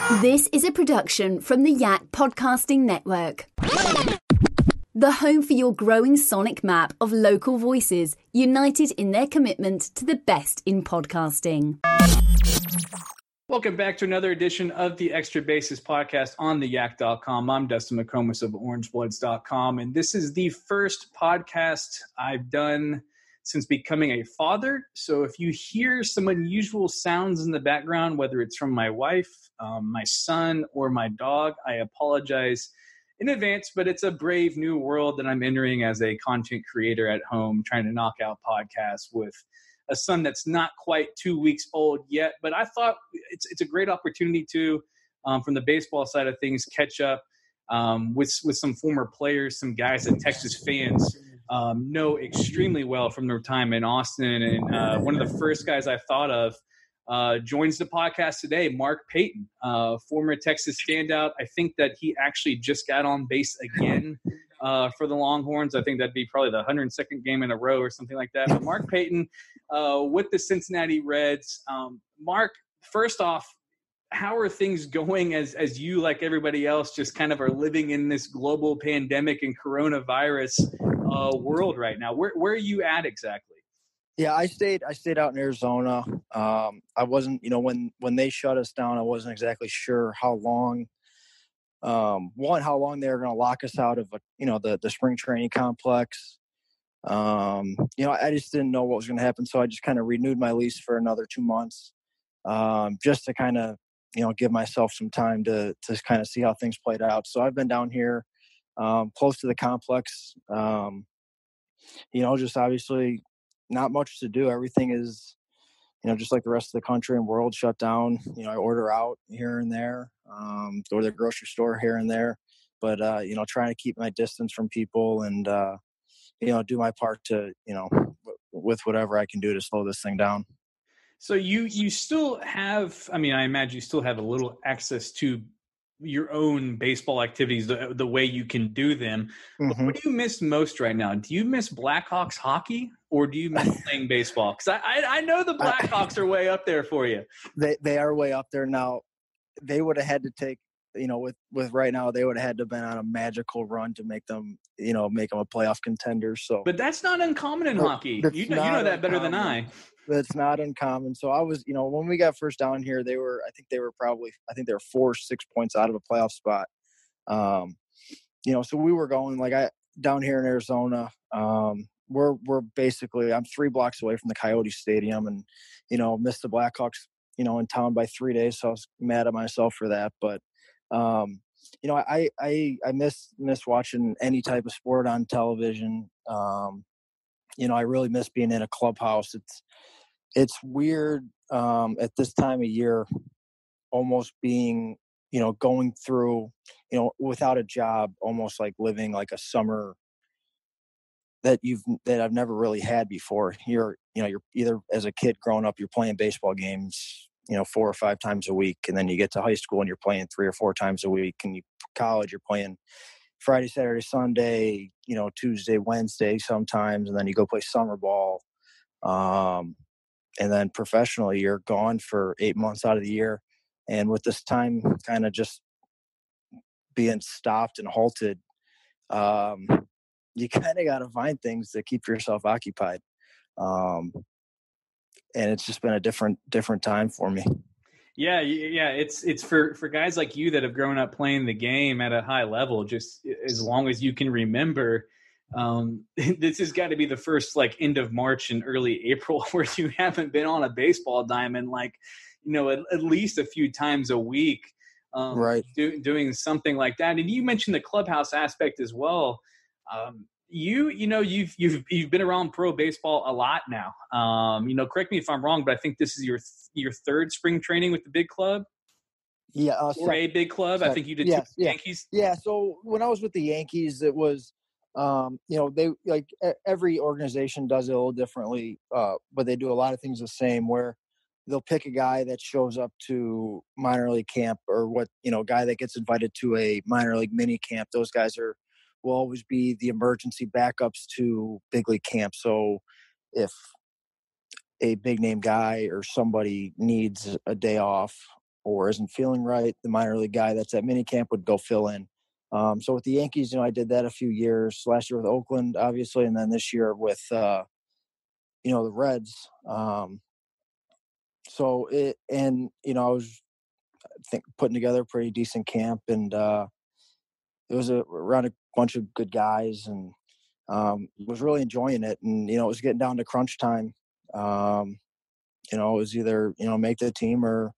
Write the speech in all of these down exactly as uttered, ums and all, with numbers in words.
This is a production from the Yak Podcasting Network. The home for your growing sonic map of local voices united in their commitment to the best in podcasting. Welcome back to another edition of the Extra Bases podcast on the yak dot com. I'm Dustin McComas of orange bloods dot com, and this is the first podcast I've done since becoming a father. So if you hear some unusual sounds in the background, whether it's from my wife, um, my son, or my dog, I apologize in advance, but it's a brave new world that I'm entering as a content creator at home, trying to knock out podcasts with a son that's not quite two weeks old yet. But I thought it's it's a great opportunity to, um, from the baseball side of things, catch up um, with, with some former players, some guys that Texas fans um, know extremely well from their time in Austin. And uh, one of the first guys I thought of uh, joins the podcast today, Mark Payton, uh, former Texas standout. I think that he actually just got on base again uh, for the Longhorns. I think that'd be probably the one hundred second game in a row or something like that. But Mark Payton uh, with the Cincinnati Reds. Um, Mark, first off, how are things going as as you, like everybody else, just kind of are living in this global pandemic and coronavirus uh, world right now? Where where are you at exactly? Yeah, I stayed. I stayed out in Arizona. Um, I wasn't, you know, when when they shut us down, I wasn't exactly sure how long. Um, one, how long they were going to lock us out of, a, you know, the the spring training complex. Um, you know, I just didn't know what was going to happen, so I just kind of renewed my lease for another two months, um, just to kind of, you know, give myself some time to to kind of see how things played out. So I've been down here, um, close to the complex. Um, you know, just obviously not much to do. Everything is, you know, just like the rest of the country and world shut down. You know, I order out here and there, um, go to the grocery store here and there, but, uh, you know, trying to keep my distance from people and, uh, you know, do my part to, you know, w- with whatever I can do to slow this thing down. So you you still have, I mean, I imagine you still have a little access to your own baseball activities, the the way you can do them. But Mm-hmm. what do you miss most right now? Do you miss Blackhawks hockey, or do you miss playing baseball? Because I, I I know the Blackhawks are way up there for you. They they are way up there now. They would have had to take, you know, with, with right now, they would have had to have been on a magical run to make them, you know, make them a playoff contender. So, But that's not uncommon in But hockey. that's You know you know not that better than I. uncommon. That's not uncommon. So I was, you know, when we got first down here, they were, I think they were probably, I think they were four, six points out of a playoff spot. Um, you know, so we were going like I down here in Arizona. Um, we're we're basically I'm three blocks away from the Coyote Stadium, and you know, missed the Blackhawks, you know, in town by three days. So I was mad at myself for that. But um, you know, I I I miss miss watching any type of sport on television. Um, you know, I really miss being in a clubhouse. It's it's weird um, at this time of year, almost being, you know, going through, you know, without a job, almost like living like a summer that you've that I've never really had before. You're, you know, you're either as a kid growing up, you're playing baseball games, you know, four or five times a week, and then you get to high school and you're playing three or four times a week, and you college you're playing Friday, Saturday, Sunday, you know, Tuesday, Wednesday sometimes, and then you go play summer ball. Um, and then professionally, you're gone for eight months out of the year. And with this time kind of just being stopped and halted, um, you kind of got to find things to keep yourself occupied. Um, and it's just been a different, different time for me. Yeah, yeah, it's it's for, for guys like you that have grown up playing the game at a high level, just as long as you can remember. Um, this has got to be the first like end of March and early April where you haven't been on a baseball diamond, like, you know, at, at least a few times a week, um, Right. do, doing something like that. And you mentioned the clubhouse aspect as well. Um, you, you know, you've, you've, you've been around pro baseball a lot now. Um, you know, correct me if I'm wrong, but I think this is your, your third spring training with the big club. Yeah. Uh, or a big club. second. I think you did yes, two with the yeah. Yankees. Yeah. So when I was with the Yankees, it was, um, you know, they like every organization does it a little differently, uh, but they do a lot of things the same, where they'll pick a guy that shows up to minor league camp, or what, you know, guy that gets invited to a minor league mini camp. Those guys are, will always be the emergency backups to big league camp. So if a big name guy or somebody needs a day off, or isn't feeling right, the minor league guy that's at minicamp would go fill in. Um, so with the Yankees, you know, I did that a few years. Last year with Oakland, obviously, and then this year with, uh, you know, the Reds. Um, so it, and you know, I was, I think, putting together a pretty decent camp, and uh, it was a, around a bunch of good guys, and um, was really enjoying it. And you know, it was getting down to crunch time. Um, you know, it was either, you know, make the team or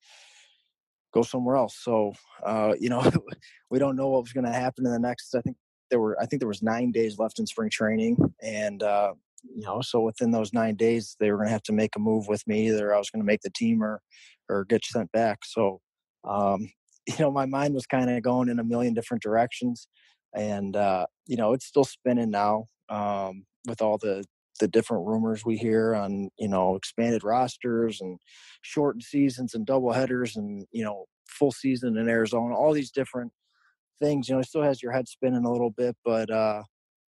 go somewhere else. So, uh, you know, we don't know what was going to happen in the next, I think there were, I think there was nine days left in spring training. And, uh, you know, so within those nine days, they were going to have to make a move with me. Either I was going to make the team or, or get sent back. So, um, you know, my mind was kind of going in a million different directions, and, uh, you know, it's still spinning now, um, with all the, the different rumors we hear on, you know, expanded rosters and shortened seasons and double headers and, you know, full season in Arizona, all these different things. You know, it still has your head spinning a little bit, but, uh,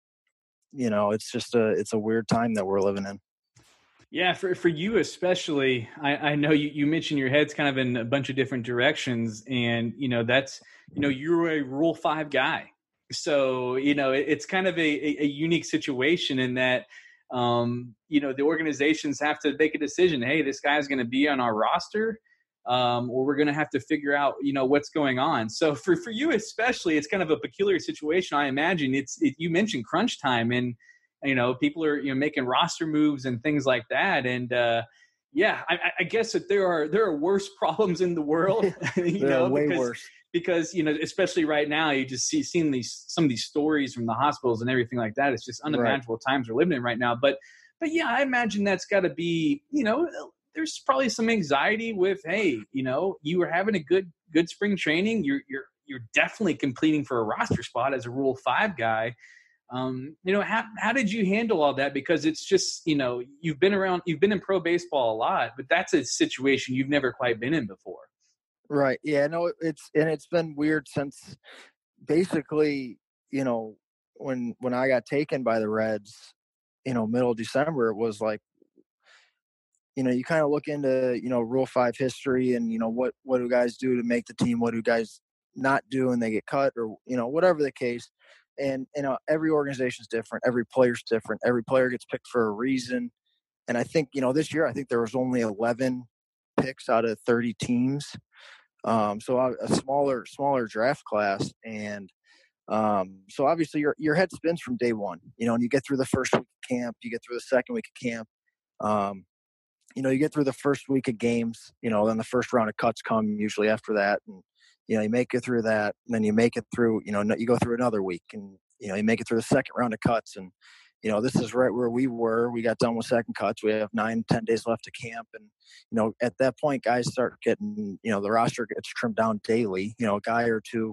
you know, it's just a, it's a weird time that we're living in. Yeah, for for you especially, I, I know you, you mentioned your head's kind of in a bunch of different directions, and you know that's you know you're a Rule Five guy, so you know it, it's kind of a, a, a unique situation in that um, you know the organizations have to make a decision. Hey, this guy's going to be on our roster, um, or we're going to have to figure out you know what's going on. So for for you especially, it's kind of a peculiar situation. I imagine it's it, you mentioned crunch time and. You know, people are you know making roster moves and things like that, and uh, yeah, I, I guess that there are there are worse problems in the world. you know, way because, worse. Because you know, especially right now, you just see seeing these some of these stories from the hospitals and everything like that. It's just unimaginable right. times we're living in right now. But but yeah, I imagine that's got to be you know, there's probably some anxiety with hey, you know, you were having a good good spring training. You're you're you're definitely completing for a roster spot as a Rule Five guy. Um, you know, how how did you handle all that? Because it's just, you know, you've been around, you've been in pro baseball a lot, but that's a situation you've never quite been in before. Right. Yeah, no, it's, and it's been weird since basically, you know, when, when I got taken by the Reds, you know, middle of December, it was like, you know, you kind of look into, you know, Rule Five history and, you know, what, what do guys do to make the team? What do guys not do and they get cut or, you know, whatever the case. And, you know, every organization is different. Every player's different. Every player gets picked for a reason. And I think, you know, this year, I think there was only eleven picks out of thirty teams. Um, so a, a smaller, smaller draft class. And um, so obviously your, your head spins from day one, you know, and you get through the first week of camp, you get through the second week of camp. Um, you know, you get through the first week of games, you know, then the first round of cuts come usually after that. And, you know, you make it through that, and then you make it through, you know, you go through another week and, you know, you make it through the second round of cuts. And, you know, this is right where we were. We got done with second cuts. We have nine, ten days left to camp. And, you know, at that point, guys start getting, you know, the roster gets trimmed down daily, you know, a guy or two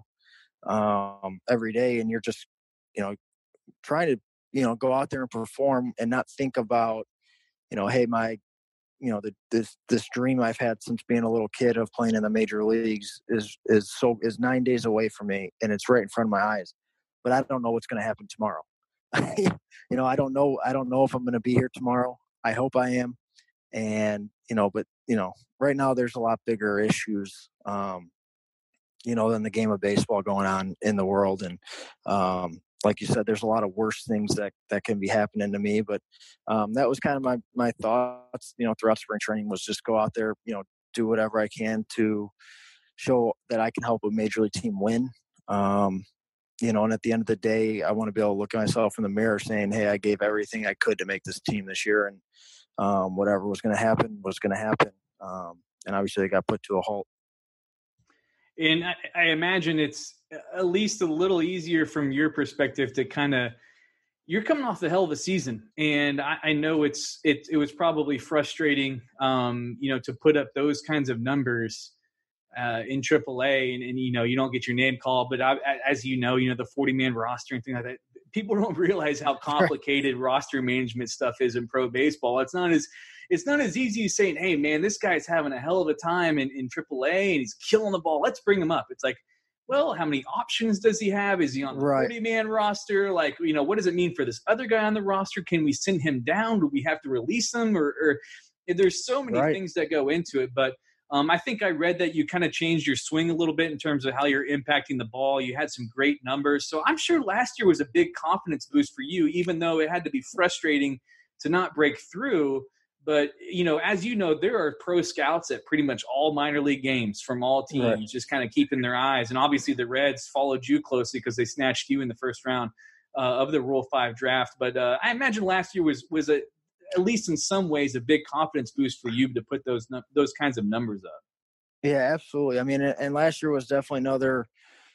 um, every day. And you're just, you know, trying to, you know, go out there and perform and not think about, you know, hey, my, you know, the, this this dream I've had since being a little kid of playing in the major leagues is is so is nine days away from me, and it's right in front of my eyes. But I don't know what's going to happen tomorrow. you know, I don't know. I don't know if I'm going to be here tomorrow. I hope I am, and you know, but you know, right now there's a lot bigger issues, um, you know, than the game of baseball going on in the world, and um, like you said, there's a lot of worse things that, that can be happening to me. But um, that was kind of my, my thoughts, you know, throughout spring training was just go out there, you know, do whatever I can to show that I can help a major league team win. Um, you know, and at the end of the day, I want to be able to look at myself in the mirror saying, hey, I gave everything I could to make this team this year. And um, whatever was going to happen was going to happen. Um, and obviously they got put to a halt. And I, I imagine it's at least a little easier from your perspective to kind of, you're coming off the hell of a season. And I, I know it's, it, it was probably frustrating, um, you know, to put up those kinds of numbers uh, in triple A and, and, you know, you don't get your name called, but I, as you know, you know, the forty man roster and things like that, people don't realize how complicated roster management stuff is in pro baseball. It's not as, It's not as easy as saying, hey, man, this guy's having a hell of a time in, in triple A and he's killing the ball. Let's bring him up. It's like, well, how many options does he have? Is he on the forty man roster? Like, you know, what does it mean for this other guy on the roster? Can we send him down? Do we have to release him? Or, or there's so many right. things that go into it. But Um, I think I read that you kind of changed your swing a little bit in terms of how you're impacting the ball. You had some great numbers. So I'm sure last year was a big confidence boost for you, even though it had to be frustrating to not break through. But, you know, as you know, there are pro scouts at pretty much all minor league games from all teams, right, just kind of keeping their eyes. And obviously the Reds followed you closely because they snatched you in the first round uh, of the Rule five draft. But uh, I imagine last year was was a, at least in some ways, a big confidence boost for you to put those those kinds of numbers up. Yeah, absolutely. I mean, and last year was definitely another,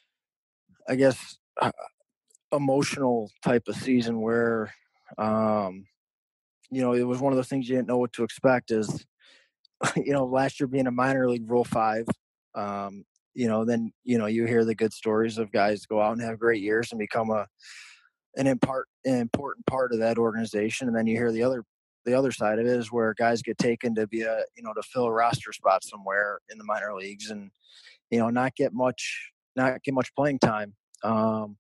I guess, uh, emotional type of season where, um, you know, it was one of those things you didn't know what to expect. Is, you know, last year being a minor league Rule five, um, you know, then, you know, you hear the good stories of guys go out and have great years and become a an, impart, an important part of that organization. And then you hear the other the other side of it is where guys get taken to be a, you know, to fill a roster spot somewhere in the minor leagues and, you know, not get much, not get much playing time. Um,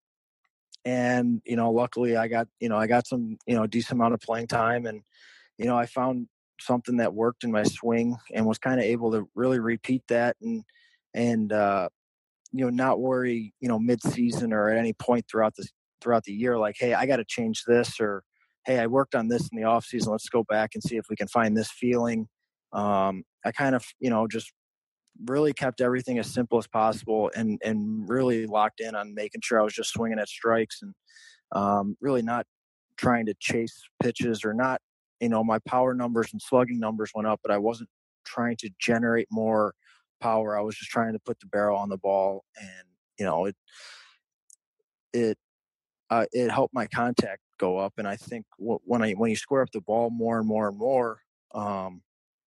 and, you know, luckily I got, you know, I got some, you know, decent amount of playing time and, you know, I found something that worked in my swing and was kind of able to really repeat that and, and, uh, you know, not worry, you know, mid season or at any point throughout the, throughout the year, like, hey, I got to change this, or, hey, I worked on this in the off season. Let's go back and see if we can find this feeling. Um, I kind of, you know, just really kept everything as simple as possible and, and really locked in on making sure I was just swinging at strikes and um, really not trying to chase pitches or not, you know, my power numbers and slugging numbers went up, but I wasn't trying to generate more power. I was just trying to put the barrel on the ball and, you know, it, it, uh, it helped my contact go up. And I think w- when I, when you square up the ball more and more and more, um,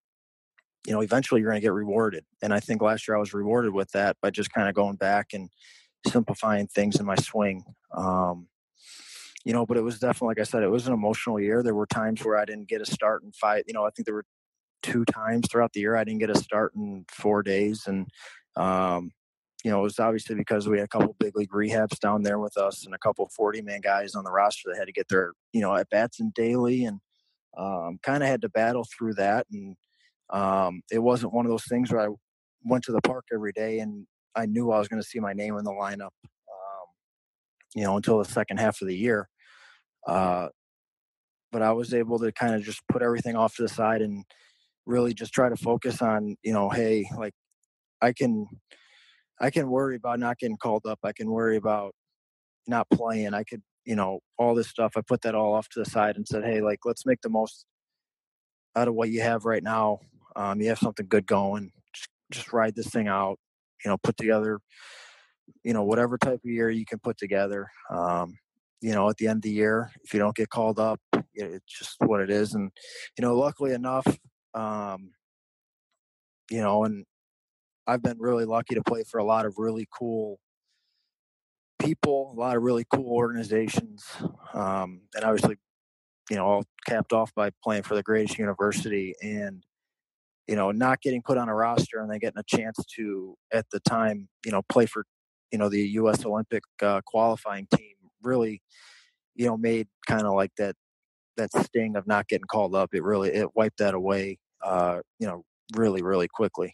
you know, eventually you're going to get rewarded. And I think last year I was rewarded with that by just kind of going back and simplifying things in my swing. Um, you know, but it was definitely, like I said, it was an emotional year. There were times where I didn't get a start in five, you know, I think there were two times throughout the year I didn't get a start in four days. And, um, you know, it was obviously because we had a couple big league rehabs down there with us and a couple forty man guys on the roster that had to get their, you know, at bats in daily and um, kind of had to battle through that. And um, it wasn't one of those things where I went to the park every day and I knew I was going to see my name in the lineup, um, you know, until the second half of the year. Uh, but I was able to kind of just put everything off to the side and really just try to focus on, you know, hey, like I can, I can worry about not getting called up. I can worry about not playing. I could, you know, all this stuff. I put that all off to the side and said, hey, like, let's make the most out of what you have right now. Um, you have something good going. Just, just ride this thing out, you know, put together, you know, whatever type of year you can put together. Um, you know, at the end of the year, if you don't get called up, it's just what it is. And, you know, luckily enough, um, you know, and I've been really lucky to play for a lot of really cool people, a lot of really cool organizations. Um, and obviously, you know, all capped off by playing for the greatest university and, you know, not getting put on a roster and then getting a chance to, at the time, you know, play for, you know, the U S Olympic uh, qualifying team really, you know, made kind of like that, that sting of not getting called up. It really, it wiped that away, uh, you know, really, really quickly.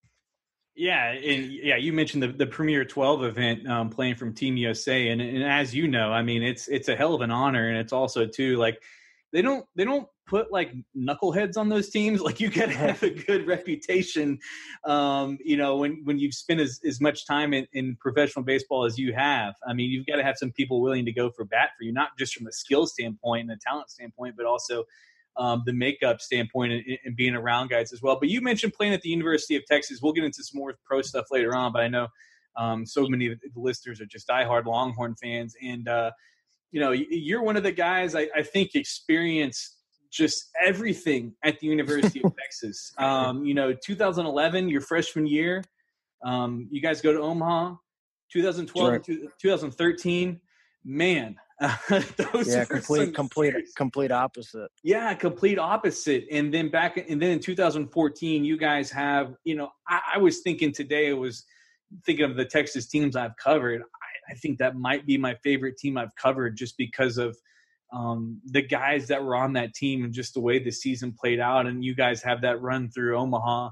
Yeah, and yeah, you mentioned the, the Premier twelve event, um, playing from Team U S A, and, and as you know, I mean, it's it's a hell of an honor, and it's also too like they don't they don't put like knuckleheads on those teams. Like you got to have a good reputation, um, you know, when when you've spent as, as much time in, in professional baseball as you have. I mean, you've got to have some people willing to go for bat for you, not just from a skill standpoint and a talent standpoint, but also Um, the makeup standpoint and, and being around guys as well. But you mentioned playing at the University of Texas. We'll get into some more pro stuff later on, but I know um, so many of the listeners are just diehard Longhorn fans. And, uh, you know, you're one of the guys I, I think experienced just everything at the University of Texas. Um, you know, two thousand eleven, your freshman year, um, you guys go to Omaha. twenty twelve, right. twenty thirteen, man. Those yeah, complete, complete, years. complete opposite. Yeah, complete opposite. And then back, and then in two thousand fourteen, you guys have, you know, I, I was thinking today, I was thinking of the Texas teams I've covered. I, I think that might be my favorite team I've covered just because of um, the guys that were on that team and just the way the season played out. And you guys have that run through Omaha.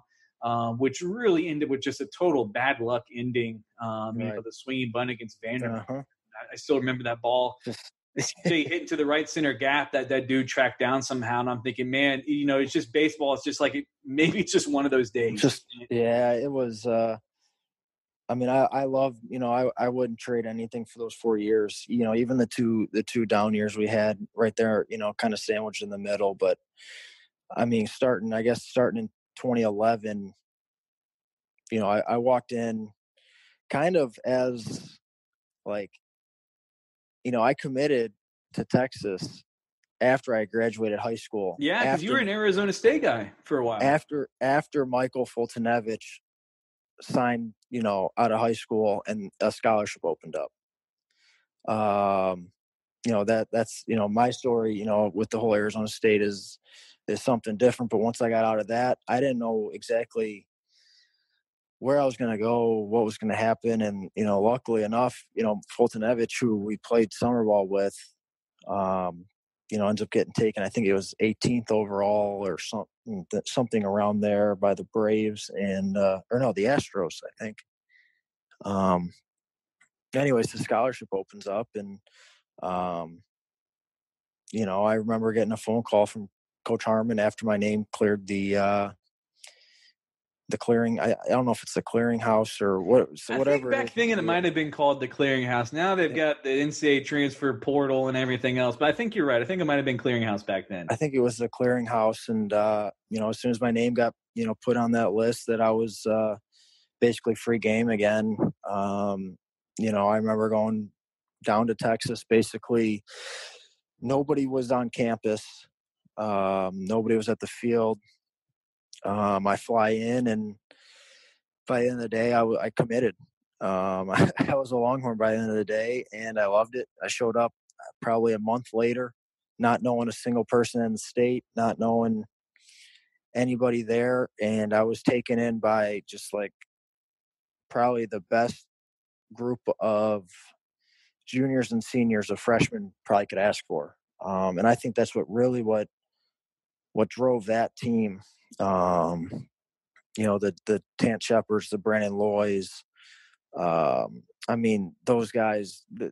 um, which really ended with just a total bad luck ending. Um, right. You know, the swinging bunt against Vanderbilt. Uh-huh. I still remember that ball. They hit into the right center gap that that dude tracked down somehow. And I'm thinking, man, you know, it's just baseball. It's just like, it, maybe it's just one of those days. Just, yeah, it was, uh, I mean, I, I love, you know, I, I wouldn't trade anything for those four years, you know, even the two, the two down years we had right there, you know, kind of sandwiched in the middle. But I mean, starting, I guess starting in twenty eleven, you know, I, I walked in kind of as like, you know, I committed to Texas after I graduated high school. Yeah, because you were an Arizona State guy for a while. After after Michael Fultonevich signed, you know, out of high school and a scholarship opened up. Um, you know, that that's, you know, my story, you know, with the whole Arizona State is is something different. But once I got out of that, I didn't know exactly where I was going to go, what was going to happen. And, you know, luckily enough, you know, Fultonevich, who we played summer ball with, um, you know, ends up getting taken. I think it was eighteenth overall or something, something around there by the Braves and, uh, or no, the Astros, I think. Um, anyways, the scholarship opens up and, um, you know, I remember getting a phone call from Coach Harmon after my name cleared the, uh, the clearing. I, I don't know if it's the clearinghouse or what. So whatever. I think back then it might have been called the clearinghouse. Now they've yeah. got the N C double A transfer portal and everything else. But I think you're right. I think it might have been clearinghouse back then. I think it was the clearinghouse. And, uh, you know, as soon as my name got, you know, put on that list that I was uh, basically free game again. Um, you know, I remember going down to Texas. Basically, nobody was on campus. Um, nobody was at the field. Um, I fly in, and by the end of the day, I, w- I committed. Um, I, I was a Longhorn by the end of the day, and I loved it. I showed up probably a month later, not knowing a single person in the state, not knowing anybody there, and I was taken in by just like probably the best group of juniors and seniors a freshman probably could ask for. Um, and I think that's what really what what drove that team. Um, you know, the, the Tant Shepherds, the Brandon Loys. Um, I mean, those guys, the,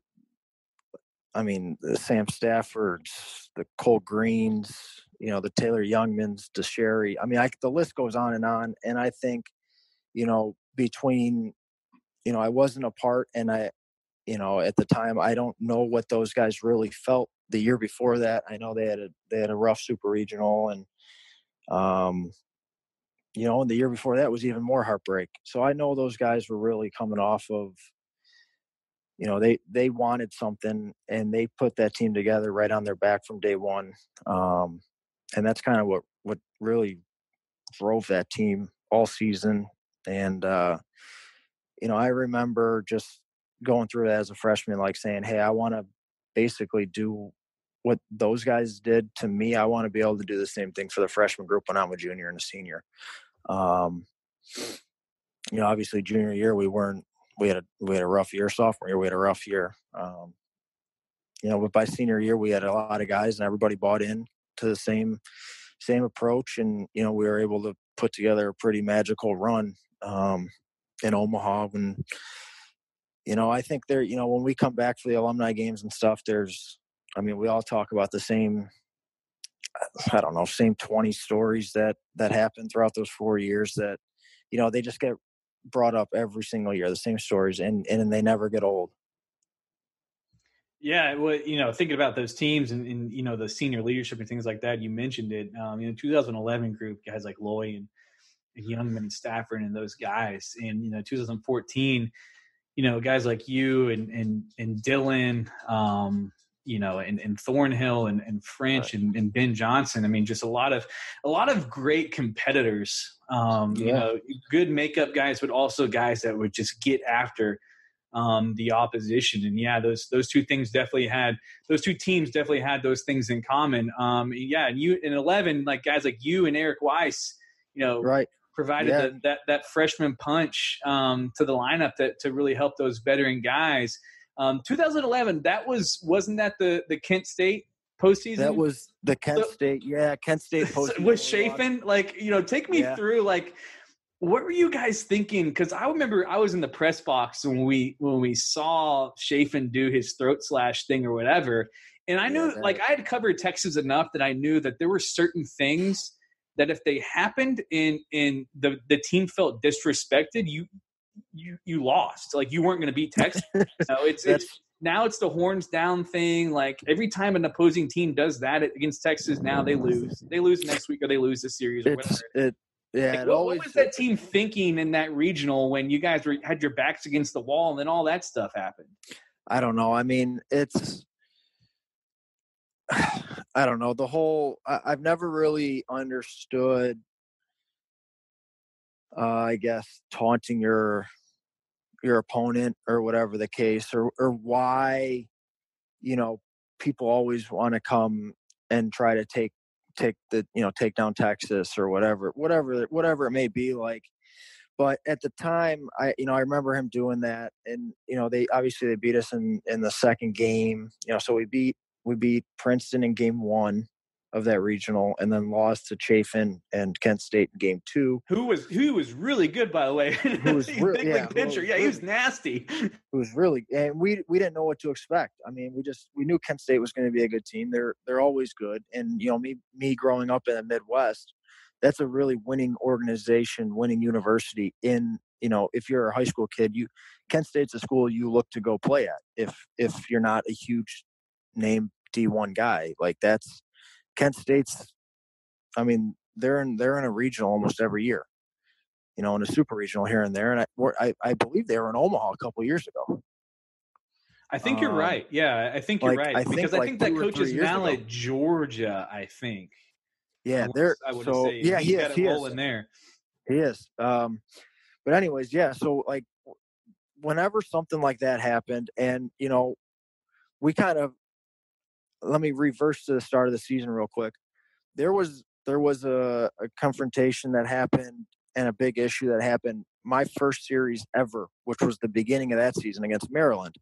I mean, the Sam Staffords, the Cole Greens, you know, the Taylor Youngmans, the Sherry. I mean, I, the list goes on and on. And I think, you know, between, you know, I wasn't a part and I, you know, at the time, I don't know what those guys really felt the year before that. I know they had a, they had a rough super regional and, um, you know, and the year before that was even more heartbreak. So I know those guys were really coming off of, you know, they, they wanted something and they put that team together right on their back from day one. Um, and that's kind of what, what really drove that team all season. And, uh, you know, I remember just going through it as a freshman, like saying, hey, I want to basically do what those guys did to me. I want to be able to do the same thing for the freshman group when I'm a junior and a senior. Um, you know, obviously junior year, we weren't, we had a, we had a rough year. Sophomore year, we had a rough year. Um, you know, but by senior year, we had a lot of guys and everybody bought in to the same, same approach. And, you know, we were able to put together a pretty magical run, um, in Omaha when, you know, I think there, you know, when we come back for the alumni games and stuff, there's, I mean, we all talk about the same, I don't know, same twenty stories that, that happened throughout those four years that, you know, they just get brought up every single year, the same stories, and, and they never get old. Yeah, well, you know, thinking about those teams and, and you know, the senior leadership and things like that, you mentioned it. Um, you know, two thousand eleven group, guys like Loy and, and Youngman and Stafford and those guys. And, you know, two thousand fourteen, you know, guys like you and and, and Dylan, um, you know, and, and Thornhill and, and French right. and, and Ben Johnson. I mean, just a lot of a lot of great competitors. Um, yeah. You know, good makeup guys, but also guys that would just get after um, the opposition. And yeah, those those two things definitely had those two teams definitely had those things in common. Um, yeah, and you in eleven, like guys like you and Eric Weiss, you know, right. provided yeah. the, that that freshman punch um, to the lineup that to really help those veteran guys. Um, two thousand eleven, that was wasn't that the the Kent State postseason? That was the Kent so, State, yeah, Kent State postseason. Was Chafin, like, you know, take me yeah. through, like, what were you guys thinking? Because I remember I was in the press box when we when we saw Chafin do his throat slash thing or whatever, and I knew, yeah, like, I had covered Texas enough that I knew that there were certain things that if they happened and and the the team felt disrespected, you you you lost. Like, you weren't going to beat Texas. You know, it's it's now it's the horns down thing. Like, every time an opposing team does that against Texas, now they lose. They lose next week or they lose the series or whatever. It, yeah. Like, it what, always, what was that team thinking in that regional when you guys were, had your backs against the wall and then all that stuff happened? I don't know. I mean, it's I don't know. The whole I, I've never really understood. Uh, I guess taunting your your opponent or whatever the case, or or why, you know, people always want to come and try to take take the you know take down Texas or whatever whatever whatever it may be like. But at the time, I you know I remember him doing that, and you know they obviously they beat us in in the second game. You know, so we beat we beat Princeton in game one of that regional, and then lost to Chafin and Kent State in game two. Who was who was really good, by the way. Who was really, yeah, pitcher. Yeah, really, he was nasty. Who was really, and we we didn't know what to expect. I mean, we just we knew Kent State was going to be a good team. They're they're always good, and you know me me growing up in the Midwest, that's a really winning organization, winning university. In you know, if you're a high school kid, you Kent State's a school you look to go play at. If if you're not a huge name D one guy, like that's Kent State's. I mean, they're in they're in a regional almost every year, you know, in a super regional here and there. And I I, I believe they were in Omaha a couple of years ago. I think you're um, right. Yeah, I think you're like, right I think because like I think that coach is now ago. at Georgia. I think. Yeah, they're I would so say. yeah He's he got is it he rolling is there. He is. Um, but anyways, yeah. So like, whenever something like that happened, and you know, we kind of. Let me reverse to the start of the season real quick. There was there was a, a confrontation that happened and a big issue that happened my first series ever, which was the beginning of that season against Maryland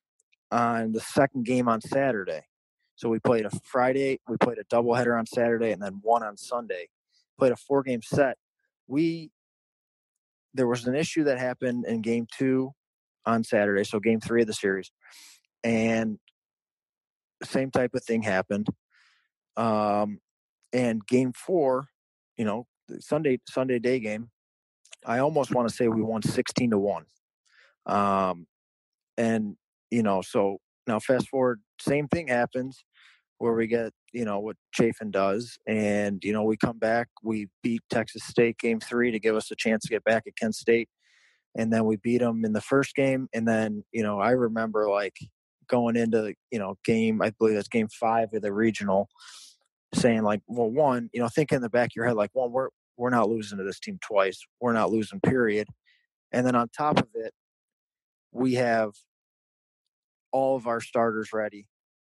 on the second game on Saturday. So we played a Friday, we played a doubleheader on Saturday, and then one on Sunday. Played a four-game set. We there was an issue that happened in game two on Saturday, so game three of the series, and same type of thing happened. Um, and game four, you know, Sunday Sunday day game, I almost want to say we won sixteen to one. Um, and you know, so now fast forward, same thing happens where we get, you know, what Chafin does, and you know, we come back, we beat Texas State game three to give us a chance to get back at Kent State, and then we beat them in the first game, and then you know, I remember like. Going into, you know, game, I believe that's game five of the regional, saying like, well, one, you know, think in the back of your head, like, one, we're, we're not losing to this team twice. We're not losing, period. And then on top of it, we have all of our starters ready.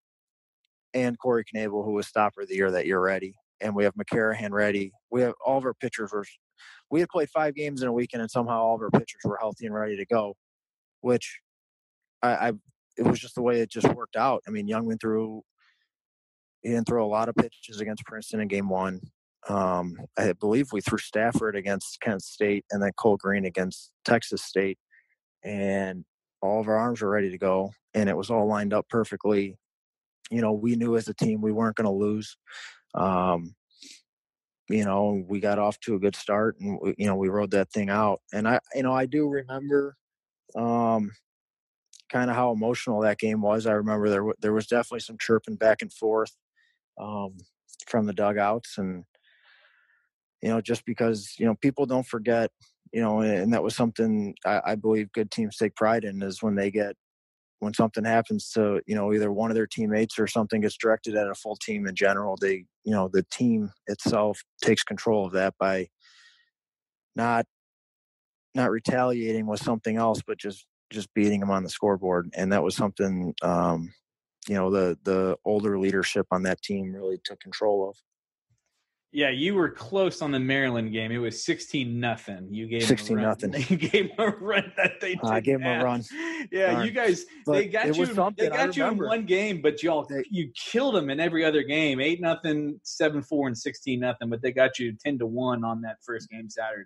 And Corey Knable, who was stopper of the year that year, ready. And we have McCarrahan ready. We have all of our pitchers were, we had played five games in a weekend and somehow all of our pitchers were healthy and ready to go, which I, I it was just the way it just worked out. I mean, Youngman threw, he didn't throw a lot of pitches against Princeton in game one. Um, I believe we threw Stafford against Kent State and then Cole Green against Texas State. And all of our arms were ready to go. And it was all lined up perfectly. You know, we knew as a team we weren't going to lose. Um, you know, we got off to a good start and, we, you know, we rode that thing out. And I, you know, I do remember, um, kind of how emotional that game was. I remember there w- there was definitely some chirping back and forth um, from the dugouts, and you know, just because you know people don't forget, you know, and that was something I, I believe good teams take pride in is when they get when something happens to you know either one of their teammates or something gets directed at a full team in general. They you know the team itself takes control of that by not not retaliating with something else, but just. just beating him on the scoreboard. And that was something, um, you know, the, the older leadership on that team really took control of. Yeah. You were close on the Maryland game. It was sixteen nothing. You gave sixteen nothing. You gave them a run that they did. I gave them a run. Yeah. Darn. You guys, but they got you, they got you in one game, but y'all, they, you killed them in every other game, eight nothing, seven, four and sixteen nothing, but they got you ten to one on that first game Saturday.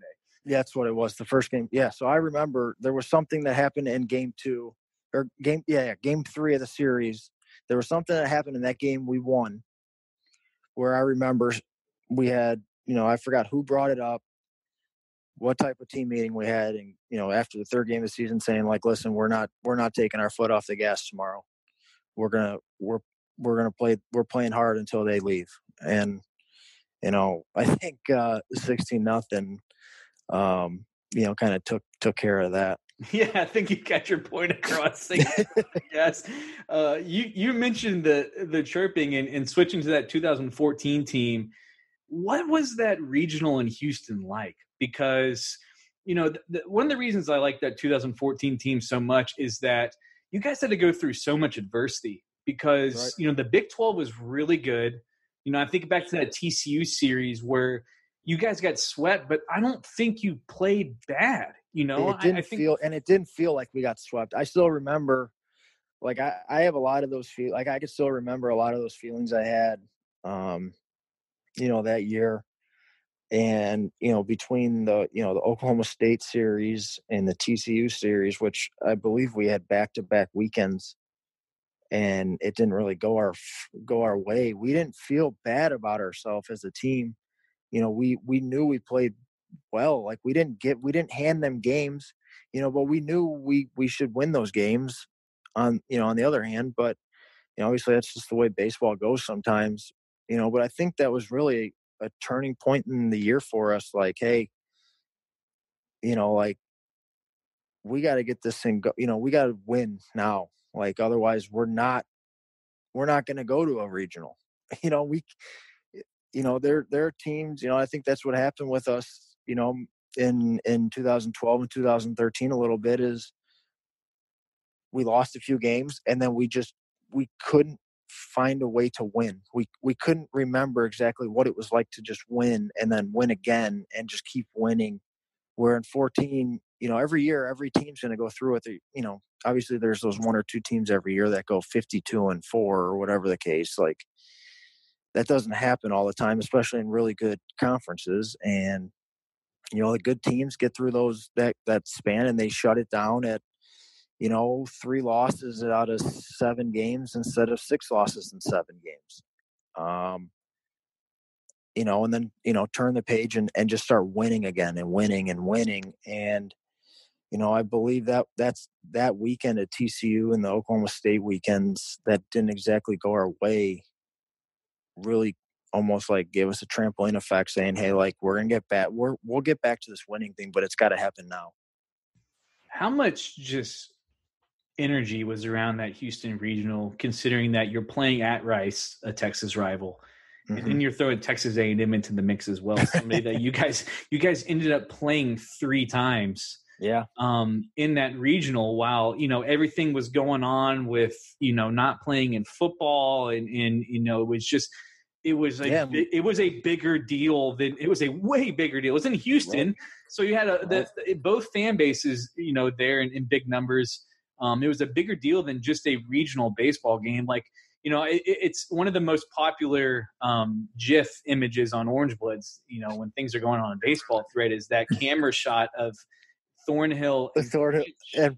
Yeah, that's what it was. The first game. Yeah. So I remember there was something that happened in game two or game. Yeah, yeah. Game three of the series. There was something that happened in that game we won where I remember we had, you know, I forgot who brought it up, what type of team meeting we had. And, you know, after the third game of the season saying like, listen, we're not, we're not taking our foot off the gas tomorrow. We're going to, we're, we're going to play, we're playing hard until they leave. And, you know, I think uh sixteen nothing, um, you know, kind of took, took care of that. Yeah, I think you got your point across. Yes. Uh, you, you mentioned the, the chirping and, and switching to that two thousand fourteen team. What was that regional in Houston like? Because, you know, the, the, one of the reasons I like that two thousand fourteen team so much is that you guys had to go through so much adversity because, right. you know, the Big twelve was really good. You know, I think back to that T C U series where you guys got swept, but I don't think you played bad. You know, it didn't I, I think feel, and it didn't feel like we got swept. I still remember, like I, I have a lot of those feel, like I can still remember a lot of those feelings I had, um, you know, that year. And, you know, between the, you know, the Oklahoma State series and the T C U series, which I believe we had back-to-back weekends and it didn't really go our, go our way. We didn't feel bad about ourselves as a team. You know, we, we knew we played well. Like we didn't get, we didn't hand them games, you know, but we knew we, we should win those games on, you know, on the other hand, but, you know, obviously that's just the way baseball goes sometimes, you know, but I think that was really a turning point in the year for us. Like, hey, you know, like we got to get this thing go, you know, we got to win now. Like, otherwise we're not, we're not going to go to a regional, you know, we, you know, there, there are teams, you know, I think that's what happened with us, you know, in, in two thousand twelve and two thousand thirteen a little bit is we lost a few games and then we just, we couldn't find a way to win. We we couldn't remember exactly what it was like to just win and then win again and just keep winning. Where in fourteen, you know, every year, every team's going to go through it. You know, obviously there's those one or two teams every year that go fifty-two and four or whatever the case. Like that doesn't happen all the time, especially in really good conferences. And, you know, the good teams get through those, that, that span and they shut it down at, you know, three losses out of seven games instead of six losses in seven games. Um, you know, and then, you know, turn the page and, and just start winning again and winning and winning. And, you know, I believe that that's that weekend at T C U and the Oklahoma State weekends that didn't exactly go our way really almost like gave us a trampoline effect saying, hey, like we're going to get back, we're, we'll get back to this winning thing, but it's got to happen now. How much just energy was around that Houston regional, considering that you're playing at Rice, a Texas rival, mm-hmm. and then you're throwing Texas A and M into the mix as well. Somebody that you guys, you guys ended up playing three times, yeah, um, in that regional. While you know everything was going on with you know not playing in football, and and you know it was just. It was a yeah. it was a bigger deal than it was a way bigger deal. It was in Houston, right. So you had a, the, the, both fan bases, you know, there in, in big numbers. Um, it was a bigger deal than just a regional baseball game. Like, you know, it, it's one of the most popular um, GIF images on Orange Bloods, you know, when things are going on in baseball thread is that camera shot of Thornhill and, Thornhill and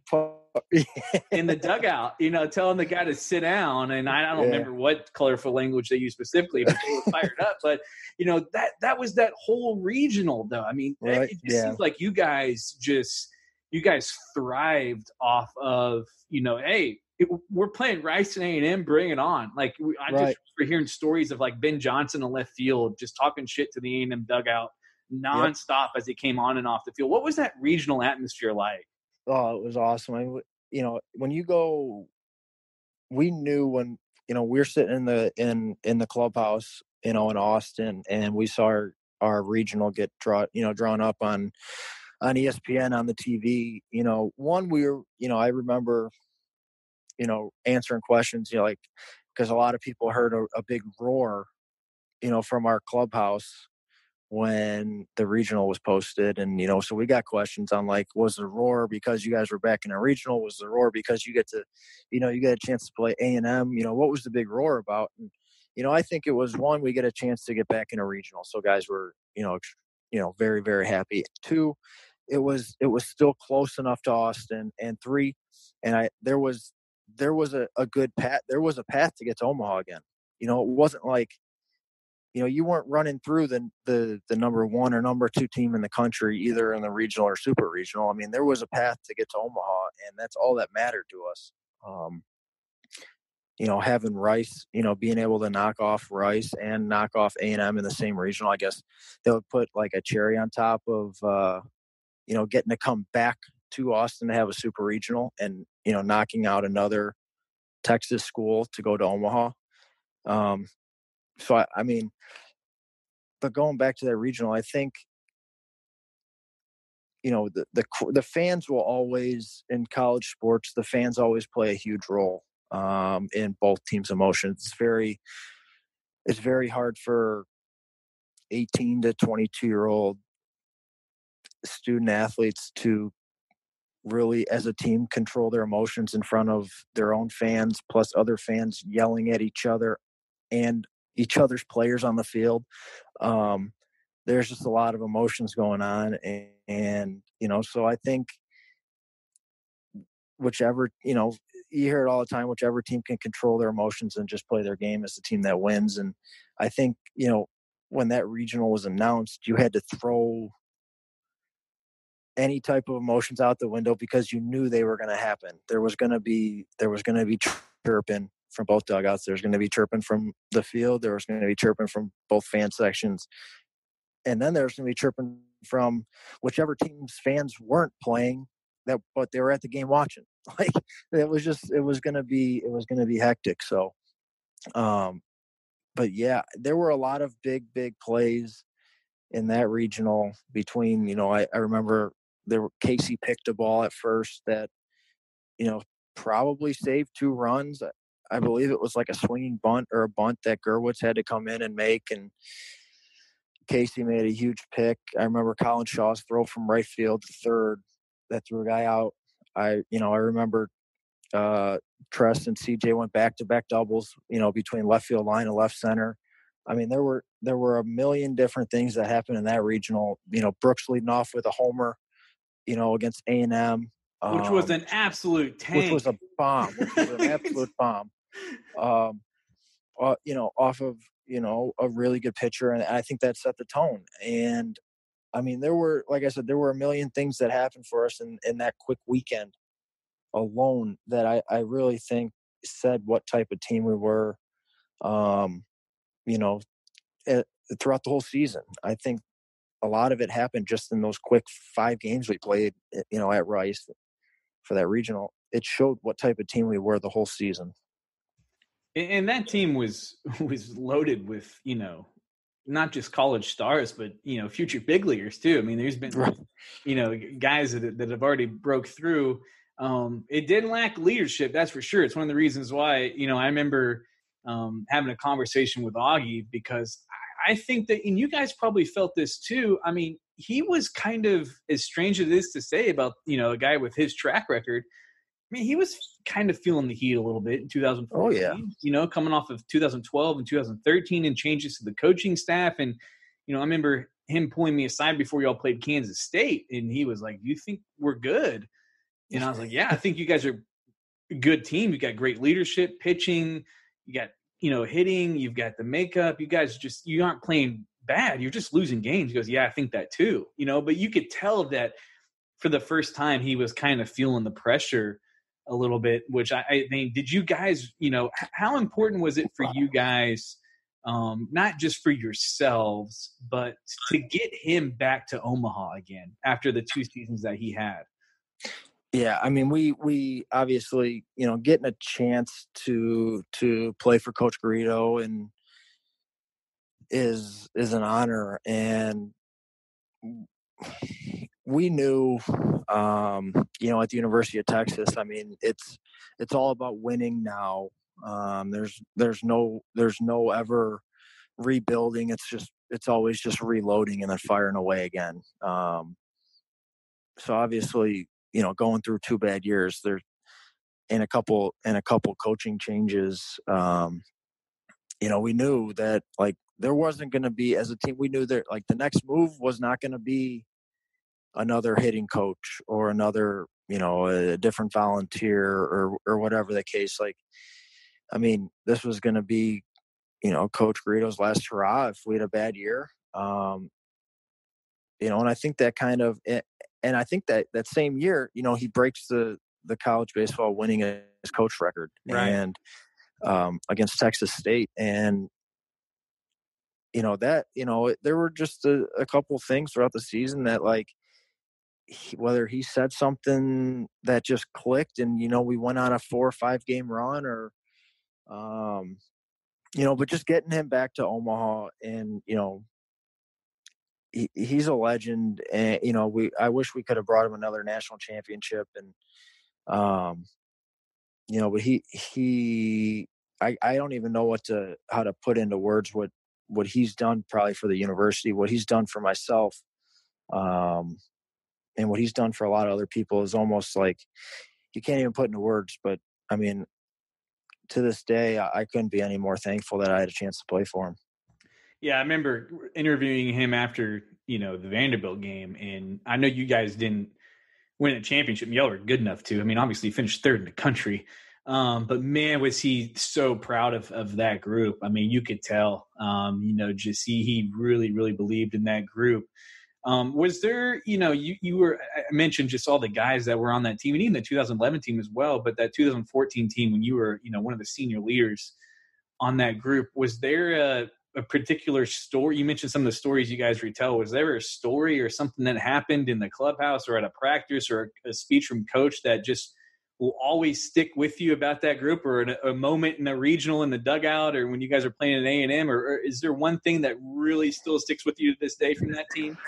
in the dugout, you know, telling the guy to sit down. And I, I don't yeah. remember what colorful language they used specifically, but they were fired up. But, you know, that that was that whole regional, though. I mean, right. it just yeah. seems like you guys just – you guys thrived off of, you know, hey, it, we're playing Rice and A and M, bring it on. Like, we, I right. just were hearing stories of, like, Ben Johnson in left field just talking shit to the A and M dugout nonstop yep. as he came on and off the field. What was that regional atmosphere like? Oh, it was awesome. I mean, you know, when you go – we knew when, you know, we're sitting in the in, in the clubhouse, you know, in Austin, and we saw our, our regional get draw, you know, drawn up on – on E S P N on the T V, you know, one, we were, you know, I remember, you know, answering questions, you know, like, because a lot of people heard a, a big roar, you know, from our clubhouse when the regional was posted. And, you know, so we got questions on like, was the roar because you guys were back in a regional? Was the roar because you get to, you know, you get a chance to play A and M? You know, what was the big roar about? And, you know, I think it was one, we get a chance to get back in a regional. So guys were, you know, you know, very, very happy. Two, it was it was still close enough to Austin. And three, and I there was there was a, a good path. There was a path to get to Omaha again. You know, it wasn't like, you know, you weren't running through the the the number one or number two team in the country, either in the regional or super regional. I mean, there was a path to get to Omaha, and that's all that mattered to us. Um, you know, having Rice, you know, being able to knock off Rice and knock off A and M in the same regional, I guess that would put like a cherry on top of, uh, you know, getting to come back to Austin to have a super regional and, you know, knocking out another Texas school to go to Omaha. Um, so, I, I mean, but going back to that regional, I think, you know, the, the, the fans will always, in college sports, the fans always play a huge role um, in both teams' emotions. It's very, it's very hard for eighteen to twenty-two year old student athletes to really, as a team, control their emotions in front of their own fans, plus other fans yelling at each other and each other's players on the field. Um, there's just a lot of emotions going on. And, and, you know, so I think whichever, you know, you hear it all the time, whichever team can control their emotions and just play their game is the team that wins. And I think, you know, when that regional was announced, you had to throw any type of emotions out the window because you knew they were going to happen. There was going to be, there was going to be chirping from both dugouts. There's going to be chirping from the field. There was going to be chirping from both fan sections. And then there's going to be chirping from whichever team's fans weren't playing that, but they were at the game watching. Like it was just, it was going to be, it was going to be hectic. So, um, but yeah, there were a lot of big, big plays in that regional between, you know, I, I remember there were Casey picked a ball at first that, you know, probably saved two runs. I believe it was like a swinging bunt or a bunt that Gerwitz had to come in and make. And Casey made a huge pick. I remember Colin Shaw's throw from right field to third that threw a guy out. I, you know, I remember uh, Tress and C J went back-to-back doubles, you know, between left field line and left center. I mean, there were there were a million different things that happened in that regional. You know, Brooks leading off with a homer, you know, against A and M. Um, which was an absolute tank. Which was a bomb. Which was an absolute bomb. Um, uh, you know, off of, you know, a really good pitcher. And I think that set the tone. And, I mean, there were, like I said, there were a million things that happened for us in, in that quick weekend alone that I, I really think said what type of team we were, um, you know, uh, throughout the whole season. I think a lot of it happened just in those quick five games we played, you know, at Rice for that regional. It showed what type of team we were the whole season. And that team was was loaded with, you know, not just college stars, but, you know, future big leaguers too. I mean, there's been, right. you know, guys that, that have already broke through. Um, it didn't lack leadership, that's for sure. It's one of the reasons why, you know, I remember um, having a conversation with Augie because I, I think that, and you guys probably felt this too. I mean, he was kind of, as strange as it is to say about, you know, a guy with his track record, I mean, he was kind of feeling the heat a little bit in two thousand fourteen, oh, yeah. you know, coming off of two thousand twelve and two thousand thirteen and changes to the coaching staff. And, you know, I remember him pulling me aside before y'all played Kansas State. And he was like, do you think we're good? And I was like, yeah, I think you guys are a good team. You got great leadership, pitching, you got, you know, hitting, you've got the makeup. You guys just, you aren't playing bad. You're just losing games. He goes, yeah, I think that too, you know, but you could tell that for the first time he was kind of feeling the pressure a little bit, which I, I mean, did you guys, you know, how important was it for you guys, um, not just for yourselves, but to get him back to Omaha again after the two seasons that he had? Yeah, I mean, we we obviously, you know, getting a chance to to play for Coach Garrido and is is an honor, and we knew, um, you know, at the University of Texas, I mean, it's it's all about winning now. Um, there's there's no there's no ever rebuilding. It's just it's always just reloading and then firing away again. Um, so obviously, you know, going through two bad years, there and a couple and a couple coaching changes. Um, you know, we knew that like there wasn't going to be, as a team, we knew that like the next move was not going to be another hitting coach or another, you know, a different volunteer or, or whatever the case. Like, I mean, this was going to be, you know, Coach Garrido's last hurrah if we had a bad year. Um, you know, and I think that kind of, and I think that that same year, you know, he breaks the, the college baseball winning his coach record right. and um, against Texas State. And, you know, that, you know, there were just a, a couple things throughout the season that like, he, whether he said something that just clicked and, you know, we went on a four or five game run or, um, you know, but just getting him back to Omaha and, you know, he, he's a legend and, you know, we, I wish we could have brought him another national championship and, um, you know, but he, he, I, I don't even know what to, how to put into words what, what he's done probably for the university, what he's done for myself. Um, and what he's done for a lot of other people is almost like you can't even put into words. But I mean, to this day, I, I couldn't be any more thankful that I had a chance to play for him. Yeah, I remember interviewing him after, you know, the Vanderbilt game. And I know you guys didn't win a championship. Y'all were good enough to. I mean, obviously finished third in the country. Um, but man, was he so proud of, of that group. I mean, you could tell, um, you know, just he, he really, really believed in that group. Um, was there, you know, you, you were, I mentioned just all the guys that were on that team and even the two thousand eleven team as well, but that two thousand fourteen team when you were, you know, one of the senior leaders on that group, was there a, a particular story? You mentioned some of the stories you guys retell. Was there a story or something that happened in the clubhouse or at a practice or a, a speech from coach that just will always stick with you about that group, or a, a moment in a regional in the dugout or when you guys are playing at A and M, or, or is there one thing that really still sticks with you to this day from that team?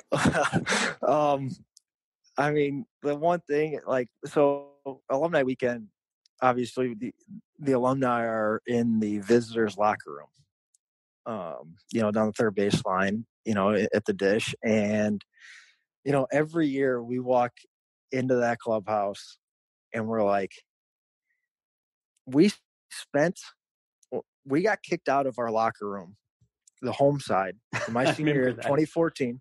um, I mean, the one thing, like, so alumni weekend, obviously the, the alumni are in the visitors locker room, um, you know, down the third baseline, you know, at the dish. And, you know, every year we walk into that clubhouse and we're like, we spent, we got kicked out of our locker room, the home side, my senior year, twenty fourteen.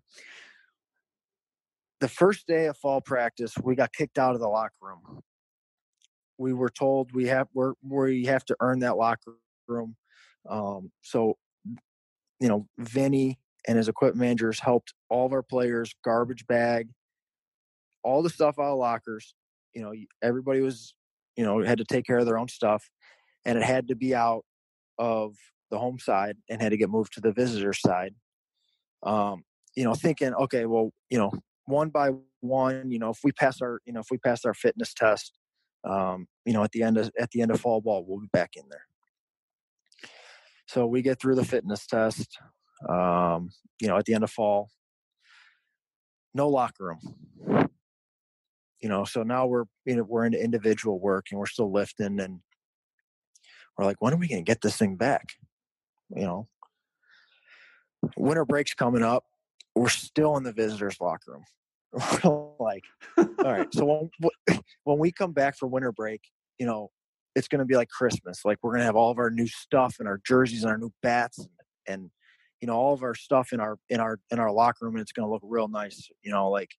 The first day of fall practice, we got kicked out of the locker room. We were told we have we're, we have to earn that locker room. Um, so, you know, Vinny and his equipment managers helped all of our players garbage bag all the stuff out of lockers. You know, everybody was, you know, had to take care of their own stuff, and it had to be out of the home side and had to get moved to the visitor side. Um, you know, thinking, okay, well, you know, one by one, you know, if we pass our, you know, if we pass our fitness test, um, you know, at the end of, at the end of fall ball, we'll be back in there. So we get through the fitness test, um, you know, at the end of fall, no locker room, you know, so now we're, you know, we're into individual work and we're still lifting and we're like, when are we going to get this thing back? You know, winter break's coming up. We're still in the visitors locker room. Like, all right, so when, when we come back for winter break, you know, it's going to be like Christmas. Like, we're going to have all of our new stuff and our jerseys and our new bats and, and, you know, all of our stuff in our, in our, in our locker room. And it's going to look real nice, you know, like,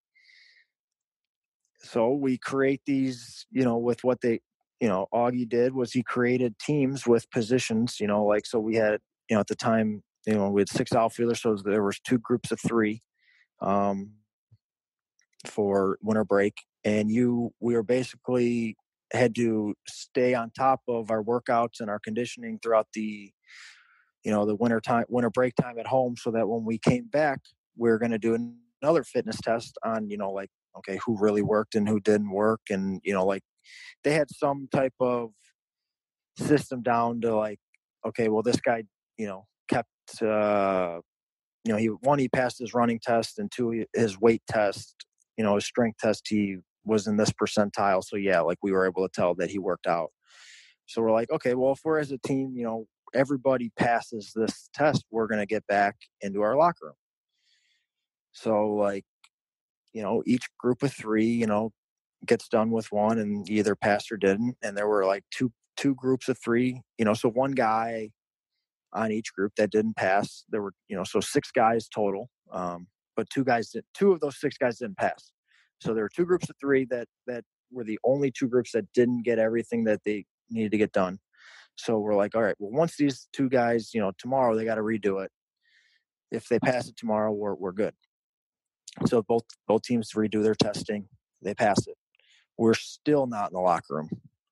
so we create these, you know, with what they, you know, Augie did was he created teams with positions, you know, like, so we had, you know, at the time, you know, we had six outfielders. So there was two groups of three, um, for winter break, and you we were basically had to stay on top of our workouts and our conditioning throughout the you know the winter time winter break time at home, so that when we came back we were going to do another fitness test on, you know, like, okay, who really worked and who didn't work. And, you know, like, they had some type of system down to, like, okay, well, this guy, you know, kept uh you know, he one he passed his running test, and two, his weight test, you know, his strength test, he was in this percentile. So yeah, like, we were able to tell that he worked out. So we're like, okay, well, if we're as a team, you know, everybody passes this test, we're going to get back into our locker room. So, like, you know, each group of three, you know, gets done with one and either passed or didn't. And there were like two, two groups of three, you know, so one guy on each group that didn't pass. There were, you know, so six guys total, um, but two guys did. Two of those six guys didn't pass. So there were two groups of three that that were the only two groups that didn't get everything that they needed to get done. So we're like, all right, well, once these two guys, you know, tomorrow they got to redo it. If they pass it tomorrow, we're we're good. So both both teams redo their testing. They pass it. We're still not in the locker room,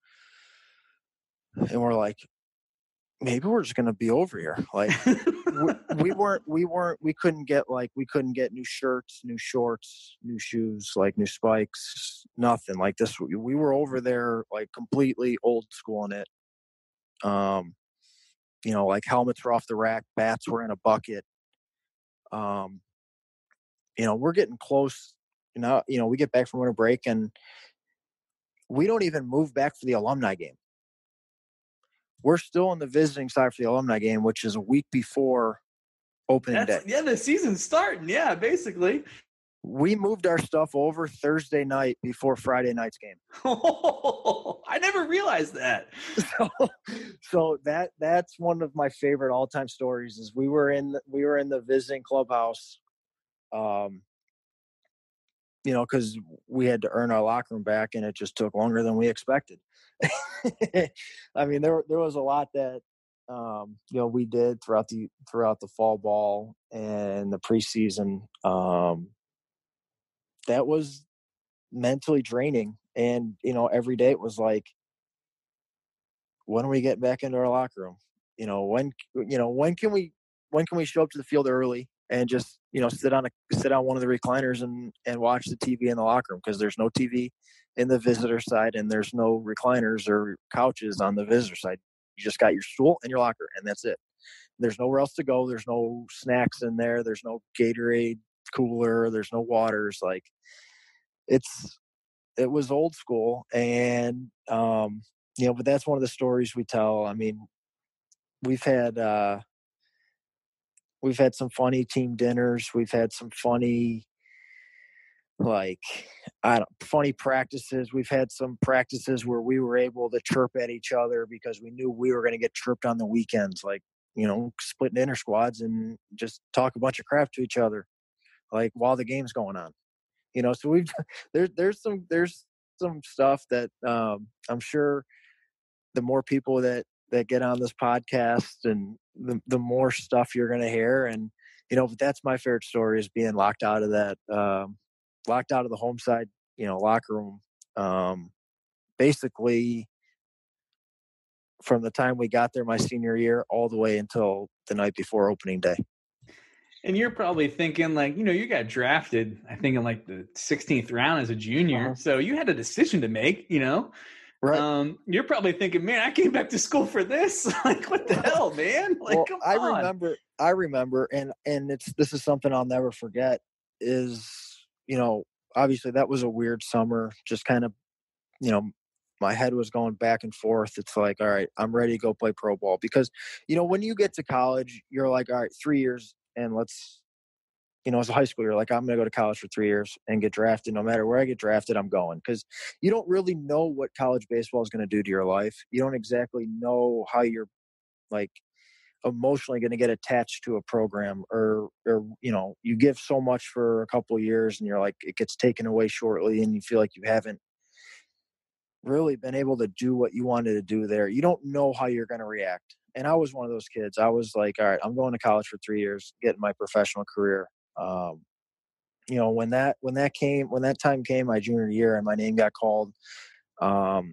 and we're like, maybe we're just going to be over here. Like we, we weren't, we weren't, we couldn't get like, we couldn't get new shirts, new shorts, new shoes, like new spikes, nothing like this. We were over there like completely old school in it. Um, you know, like helmets were off the rack, bats were in a bucket. Um, you know, we're getting close. You know, you know, we get back from winter break and we don't even move back for the alumni game. We're still on the visiting side for the alumni game, which is a week before opening That's, day. Yeah, the season's starting. Yeah, basically. We moved our stuff over Thursday night before Friday night's game. Oh, I never realized that. So, so that that's one of my favorite all-time stories. Is we were in we were in the visiting clubhouse, um, you know, because we had to earn our locker room back, and it just took longer than we expected. I mean, there there was a lot that um, you know we did throughout the throughout the fall ball and the preseason. Um, that was mentally draining, and you know, every day it was like, when are we getting back into our locker room? You know, when you know when can we when can we show up to the field early and just you know sit on a sit on one of the recliners and and watch the T V in the locker room, because there's no T V in the visitor side and there's no recliners or couches on the visitor side. You just got your stool and your locker, and that's it. There's nowhere else to go. There's no snacks in there. There's no Gatorade cooler. There's no waters. Like it's it was old school, and um, you know, but that's one of the stories we tell. I mean, we've had uh, we've had some funny team dinners. We've had some funny, like, I don't funny practices. We've had some practices where we were able to chirp at each other because we knew we were going to get chirped on the weekends. Like, you know, splitting inter squads and just talk a bunch of crap to each other, like while the game's going on. You know, so we've there's there's some there's some stuff that um, I'm sure the more people that that get on this podcast and the the more stuff you're going to hear. And you know, but that's my favorite story, is being locked out of that um, locked out of the home side, you know, locker room. Um, basically, from the time we got there my senior year all the way until the night before opening day. And you're probably thinking, like, you know, you got drafted, I think, in like the sixteenth round as a junior. Uh-huh. So you had a decision to make, you know. Right. Um, you're probably thinking, man, I came back to school for this. Like, what the hell, man? Like, well, come I on. remember, I remember, and and it's this is something I'll never forget. Is you know, obviously that was a weird summer. Just kind of, you know, my head was going back and forth. It's like, all right, I'm ready to go play pro ball, because you know, when you get to college, you're like, all right, three years, and let's, you know, as a high schooler, you're like, I'm going to go to college for three years and get drafted. No matter where I get drafted, I'm going, because you don't really know what college baseball is going to do to your life. You don't exactly know how you're like emotionally going to get attached to a program, or, or, you know, you give so much for a couple of years and you're like, it gets taken away shortly and you feel like you haven't really been able to do what you wanted to do there. You don't know how you're going to react. And I was one of those kids. I was like, all right, I'm going to college for three years, getting my professional career. Um, you know, when that, when that came, when that time came, my junior year, and my name got called, um,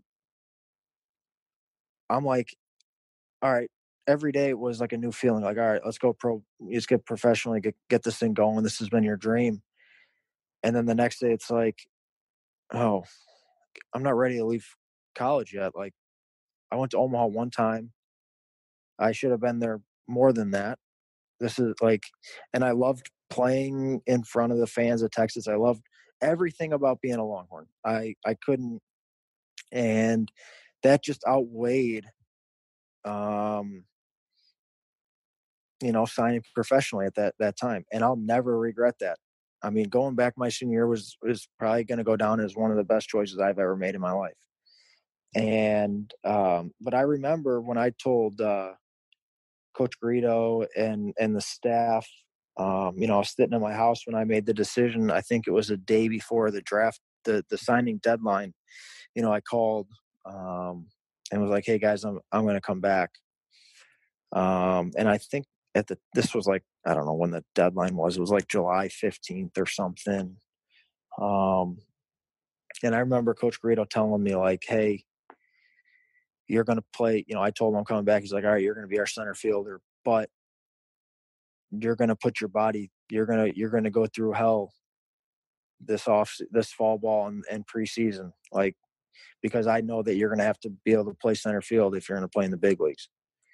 I'm like, all right, every day it was like a new feeling. Like, all right, let's go pro, let's get professionally, get, get this thing going. This has been your dream. And then the next day it's like, oh, I'm not ready to leave college yet. Like, I went to Omaha one time. I should have been there more than that. This is like, and I loved playing in front of the fans of Texas. I loved everything about being a Longhorn. I, I couldn't, and that just outweighed, um, you know, signing professionally at that, that time. And I'll never regret that. I mean, going back my senior year was, was probably going to go down as one of the best choices I've ever made in my life. And, um, but I remember when I told, uh, Coach Garrido and, and the staff, um, you know, I was sitting in my house when I made the decision. I think it was a day before the draft, the, the signing deadline. You know, I called um, and was like, "Hey guys, I'm, I'm going to come back." Um, and I think at the, this was like, I don't know when the deadline was. It was like July fifteenth or something. Um, and I remember Coach Garrido telling me like, "Hey, you're going to play," you know, I told him I'm coming back. He's like, "All right, you're going to be our center fielder, but you're going to put your body, you're going to, you're going to go through hell this off, this fall ball and, and preseason. Like, because I know that you're going to have to be able to play center field if you're going to play in the big leagues."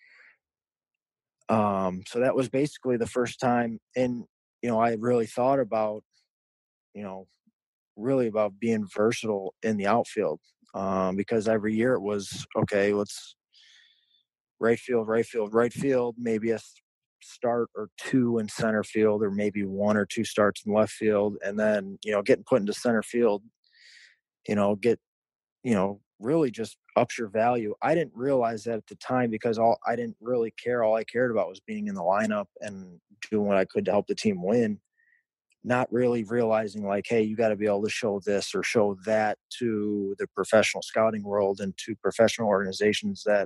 Um, so that was basically the first time. And, you know, I really thought about, you know, really about being versatile in the outfield. Um, because every year it was, okay, let's right field, right field, right field, maybe a start or two in center field, or maybe one or two starts in left field. And then, you know, getting put into center field, you know, get, you know, really just ups your value. I didn't realize that at the time because all I didn't really care. All I cared about was being in the lineup and doing what I could to help the team win. Not really realizing like, hey, you got to be able to show this or show that to the professional scouting world and to professional organizations that,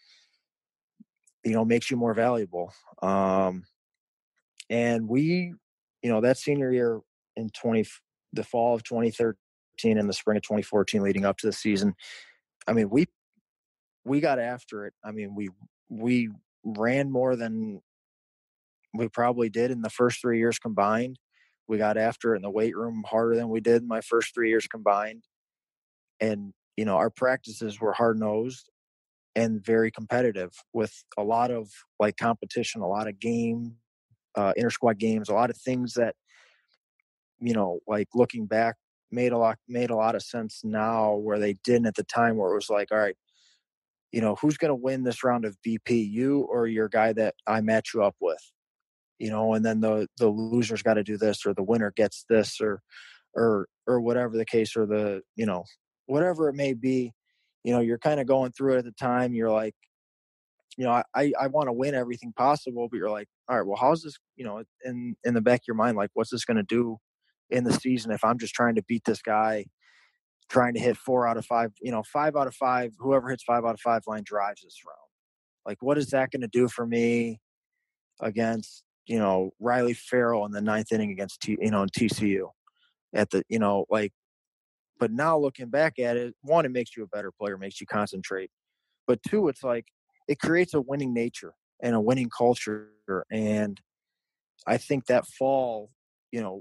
you know, makes you more valuable. Um, and we, you know, that senior year in twenty, the fall of twenty thirteen and the spring of twenty fourteen leading up to the season, I mean, we, we got after it. I mean, we, we ran more than we probably did in the first three years combined. We got after it in the weight room harder than we did in my first three years combined. And, you know, our practices were hard nosed and very competitive with a lot of like competition, a lot of game, uh, inter squad games, a lot of things that, you know, like looking back made a lot, made a lot of sense now where they didn't at the time, where it was like, all right, you know, who's going to win this round of B P, you or your guy that I match you up with, you know, and then the, the loser's got to do this, or the winner gets this, or, or, or whatever the case, or the, you know, whatever it may be, you know, you're kind of going through it at the time. You're like, you know, I, I want to win everything possible, but you're like, all right, well, how's this, you know, in, in the back of your mind, like, what's this going to do in the season if I'm just trying to beat this guy, trying to hit four out of five, you know, five out of five, whoever hits five out of five line drives this round. Like, what is that going to do for me against, you know, Riley Farrell in the ninth inning against, T, you know, in T C U at the, you know, like, but now looking back at it, one, it makes you a better player, makes you concentrate. But two, it's like, it creates a winning nature and a winning culture. And I think that fall, you know,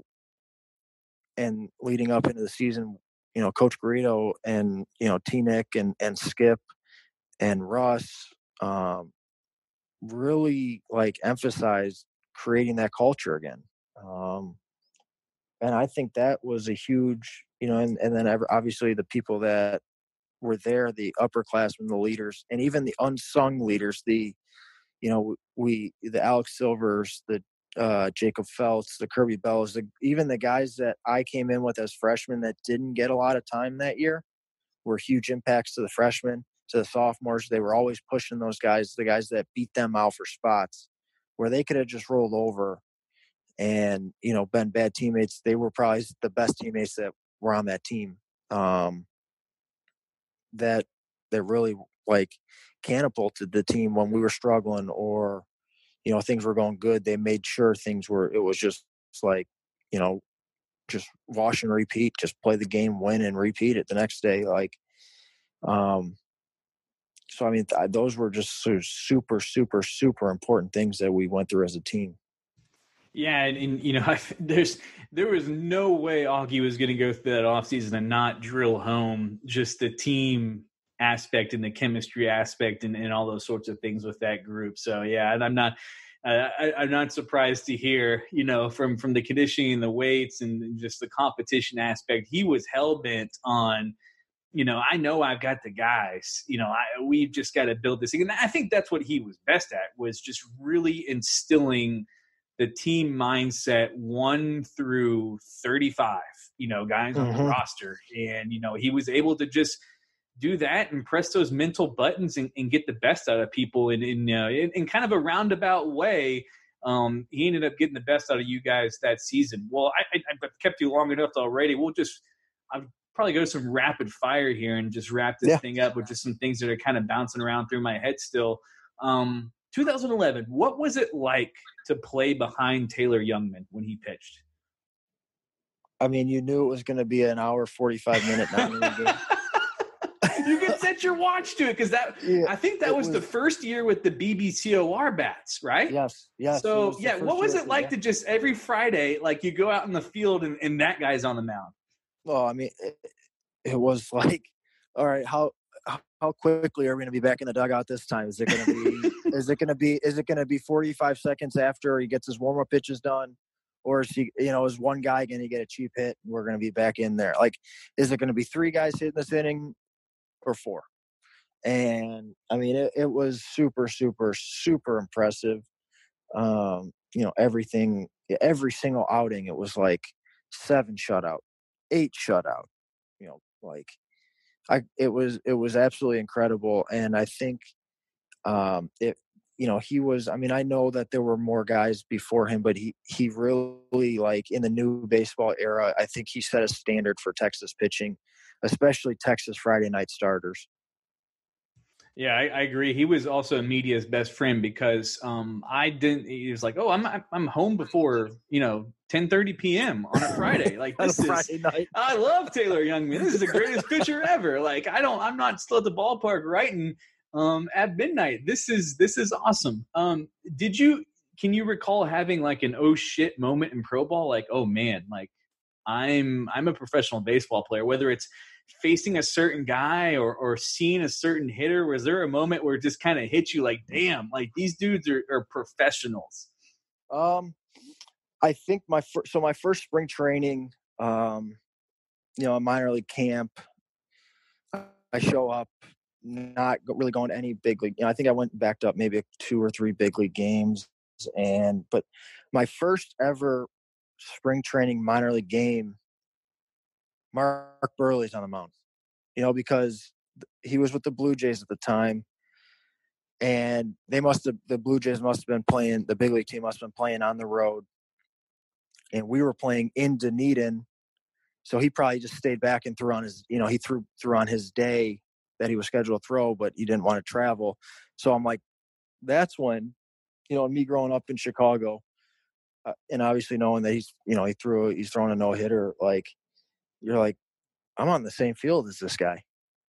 and leading up into the season, you know, Coach Garrido and, you know, T-Nick and, and Skip and Russ um, really like emphasized creating that culture again. Um, and I think that was a huge, you know, and, and then obviously the people that were there, the upperclassmen, the leaders, and even the unsung leaders, the, you know, we, the Alex Silvers, the uh, Jacob Feltz, the Kirby Bells, the, even the guys that I came in with as freshmen that didn't get a lot of time that year were huge impacts to the freshmen, to the sophomores. They were always pushing those guys, the guys that beat them out for spots where they could have just rolled over and, you know, been bad teammates. They were probably the best teammates that were on that team. Um, that, that really like catapulted the team when we were struggling or, you know, things were going good. They made sure things were, it was just like, you know, just wash and repeat, just play the game, win and repeat it the next day. Like, um, so, I mean, th- those were just super, super, super important things that we went through as a team. Yeah, and, and you know, I, there's there was no way Augie was going to go through that offseason and not drill home just the team aspect and the chemistry aspect and, and all those sorts of things with that group. So yeah, and I'm not uh, I, I'm not surprised to hear, you know, from from the conditioning and the weights and just the competition aspect, he was hell bent on, you know, I know I've got the guys, you know, I, we've just got to build this thing. And I think that's what he was best at, was just really instilling the team mindset one through thirty-five, you know, guys on mm-hmm. the roster. And, you know, he was able to just do that and press those mental buttons and, and get the best out of people in in, uh, in in kind of a roundabout way. Um, he ended up getting the best out of you guys that season. Well, I, I, I've kept you long enough already. We'll just I'll probably go some rapid fire here and just wrap this Yeah. thing up with just some things that are kind of bouncing around through my head still. Um, two thousand eleven, what was it like to play behind Taylor Youngman when he pitched? I mean, you knew it was going to be an hour, forty-five minute nine inning game. You can set your watch to it because that Yeah, I think that was, was the first year with the B B C O R bats, right? Yes, yes. So yeah, what was it like yeah. to just every Friday, like you go out in the field and, and that guy's on the mound? Well, I mean, it, it was like, all right, how how quickly are we going to be back in the dugout this time? Is it going to be? is it going to be? Is it going to be forty-five seconds after he gets his warm up pitches done? Or is he, you know, is one guy going to get a cheap hit and we're going to be back in there? Like, is it going to be three guys hitting this inning or four? And I mean, it, it was super, super, super impressive. Um, you know, everything, every single outing, it was like seven shutout, eight shutout, you know, like I, it was, it was absolutely incredible. And I think, um, it, you know, he was, I mean, I know that there were more guys before him, but he, he really, like, in the new baseball era, I think he set a standard for Texas pitching, especially Texas Friday night starters. Yeah, I, I agree. He was also media's best friend because um, I didn't. He was like, "Oh, I'm I'm home before you know ten thirty p.m. on a Friday. Like this is Friday night. I love Taylor Youngman. This is the greatest pitcher ever. Like I don't. I'm not still at the ballpark writing um, at midnight. This is this is awesome. Um, did you? Can you recall having like an oh shit moment in pro ball? Like, oh man, like I'm I'm a professional baseball player. Whether it's facing a certain guy or, or seeing a certain hitter, was there a moment where it just kind of hit you like, damn, like these dudes are, are professionals? Um, I think my first, so my first spring training, um, you know, a minor league camp, I show up, not really going to any big league. You know, I think I went backed up maybe two or three big league games. And, but my first ever spring training minor league game, Mark Buehrle's on the mound, you know, because he was with the Blue Jays at the time, and they must have, the Blue Jays must have been playing, the big league team must have been playing on the road, and we were playing in Dunedin. So he probably just stayed back and threw on his, you know, he threw threw on his day that he was scheduled to throw, but he didn't want to travel. So I'm like, that's when, you know, me growing up in Chicago, uh, and obviously knowing that he's, you know, he threw, he's throwing a no hitter, like, you're like, I'm on the same field as this guy.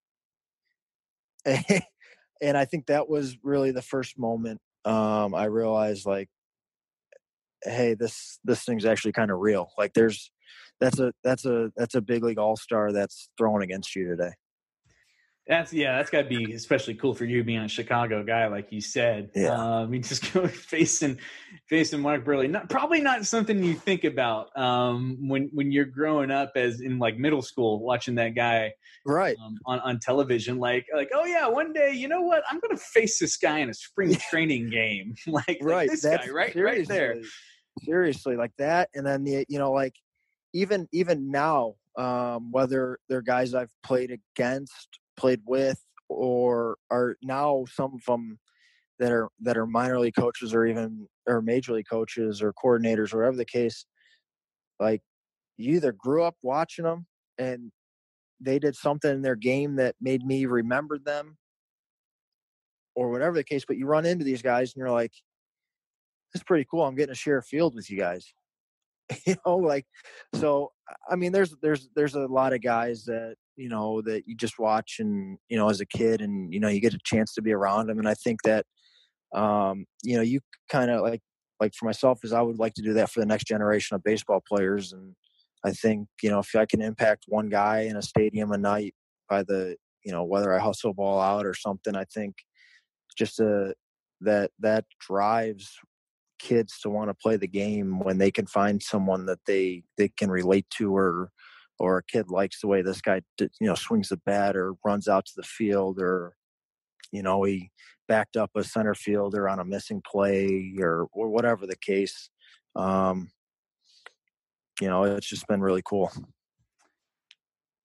And I think that was really the first moment um, I realized, like, hey, this this thing's actually kind of real. Like, there's that's a that's a that's a big league all-star that's throwing against you today. That's yeah, that's got to be especially cool for you being a Chicago guy, like you said. Yeah, um, you just go facing facing Mark Buehrle. Not probably not something you think about um, when when you're growing up as in like middle school, watching that guy right um, on on television. Like like oh yeah, one day you know what, I'm going to face this guy in a spring training game. like, right, like this that's guy right right there. Seriously, like that, and then the you know like even even now, um, whether they're guys I've played against, played with, or are now some of them that are that are minor league coaches or even or major league coaches or coordinators, or whatever the case, like you either grew up watching them and they did something in their game that made me remember them, or whatever the case, but you run into these guys and you're like, this is pretty cool. I'm getting to share a field with you guys. You know, like, so, I mean, there's, there's, there's a lot of guys that, you know, that you just watch and, you know, as a kid and, you know, you get a chance to be around them. And I think that, um, you know, you kind of like, like for myself is I would like to do that for the next generation of baseball players. And I think, you know, if I can impact one guy in a stadium a night by the, you know, whether I hustle ball out or something, I think just a, that, that drives kids to want to play the game when they can find someone that they they can relate to, or or a kid likes the way this guy you know swings the bat or runs out to the field, or you know he backed up a center fielder on a missing play, or or whatever the case. Um you know it's just been really cool.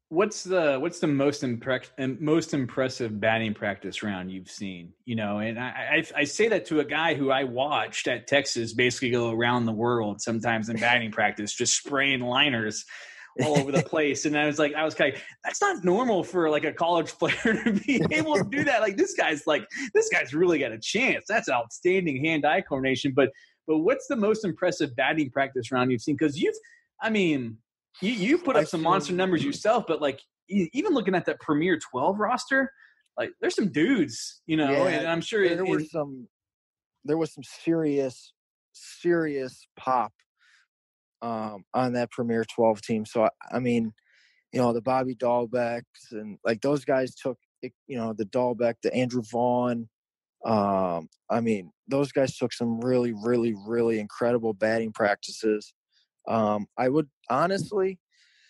what's the what's the most impre- most impressive batting practice round you've seen? You know, and I, I I say that to a guy who I watched at Texas basically go around the world sometimes in batting practice, just spraying liners all over the place. And I was like, I was kind of, that's not normal for like a college player to be able to do that. Like this guy's like, this guy's really got a chance. That's outstanding hand-eye coordination. But, but what's the most impressive batting practice round you've seen? Cause you've, I mean, you, you put up some monster numbers yourself, but like even looking at that Premier twelve roster, like there's some dudes, you know, yeah, and I'm sure there it, were it, some, there was some serious, serious pop um, on that Premier twelve team. So, I, I mean, you know, the Bobby Dahlbecks and like those guys took, you know, the Dahlbeck, the Andrew Vaughn. Um, I mean, those guys took some really, really, really incredible batting practices. Um, I would honestly,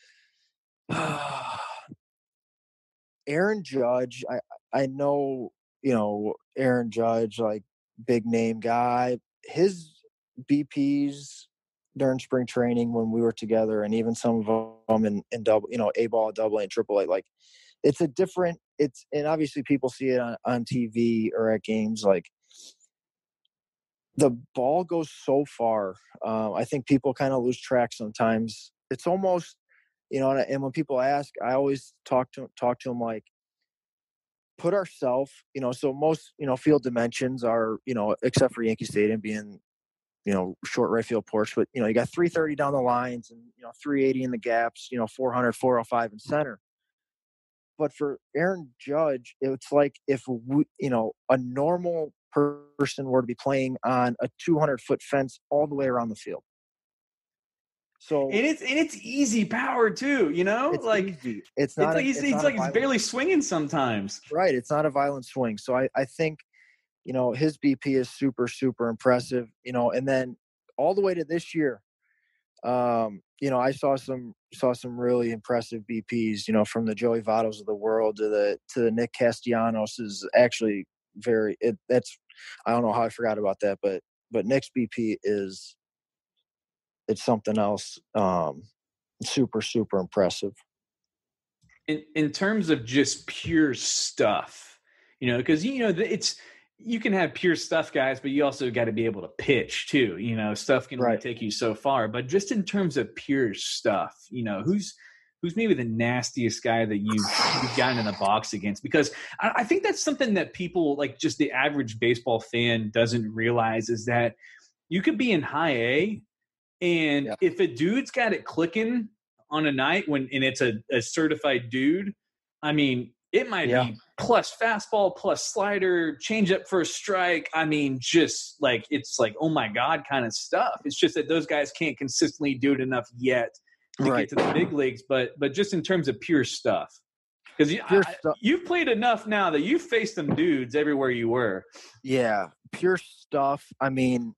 Aaron Judge, I, I know, you know, Aaron Judge, like big name guy, his B Ps during spring training when we were together, and even some of them in, in double, you know, A ball, double A, and triple A, like it's a different, it's, and obviously people see it on, on T V or at games, like the ball goes so far. Um, I think people kind of lose track sometimes. It's almost, you know, and, and when people ask, I always talk to talk to them like, put ourselves, you know, so most, you know, field dimensions are, you know, except for Yankee Stadium being, you know, short right field porch, but, you know, you got three thirty down the lines and, you know, three eighty in the gaps, you know, four hundred, four oh five in center. But for Aaron Judge, it's like if, we, you know, a normal person were to be playing on a two hundred foot fence all the way around the field. So and it's and it's easy power too, you know. It's like easy. It's not. It's, A, he's, it's, he's not like he's barely swinging sometimes. Right. It's not a violent swing. So I, I think, you know, his B P is super, super impressive. You know, and then all the way to this year, um, you know, I saw some saw some really impressive B Ps. You know, from the Joey Vottos of the world to the to the Nick Castellanos is actually very. It, that's I don't know how I forgot about that, but but Nick's B P is it's something else. Um, super, super impressive. In, in terms of just pure stuff, you know, because, you know, it's, you can have pure stuff guys, but you also got to be able to pitch too, you know, stuff can only Right. take you so far, but just in terms of pure stuff, you know, who's, who's maybe the nastiest guy that you've, you've gotten in the box against? Because I, I think that's something that people like just the average baseball fan doesn't realize is that you could be in high A and yeah. if a dude's got it clicking on a night when and it's a, a certified dude, I mean, it might yeah. be plus fastball, plus slider, change up for a strike. I mean, just like it's like, oh my God kind of stuff. It's just that those guys can't consistently do it enough yet to right. get to the big leagues. But but just in terms of pure stuff. Because you, you've played enough now that you've faced them dudes everywhere you were. Yeah, pure stuff. I mean,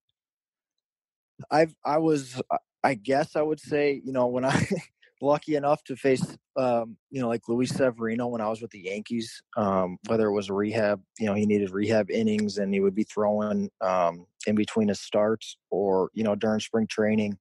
I've I was I guess I would say, you know, when I lucky enough to face, um, you know, like Luis Severino when I was with the Yankees, um, whether it was a rehab, you know, he needed rehab innings and he would be throwing um, in between his starts or, you know, during spring training.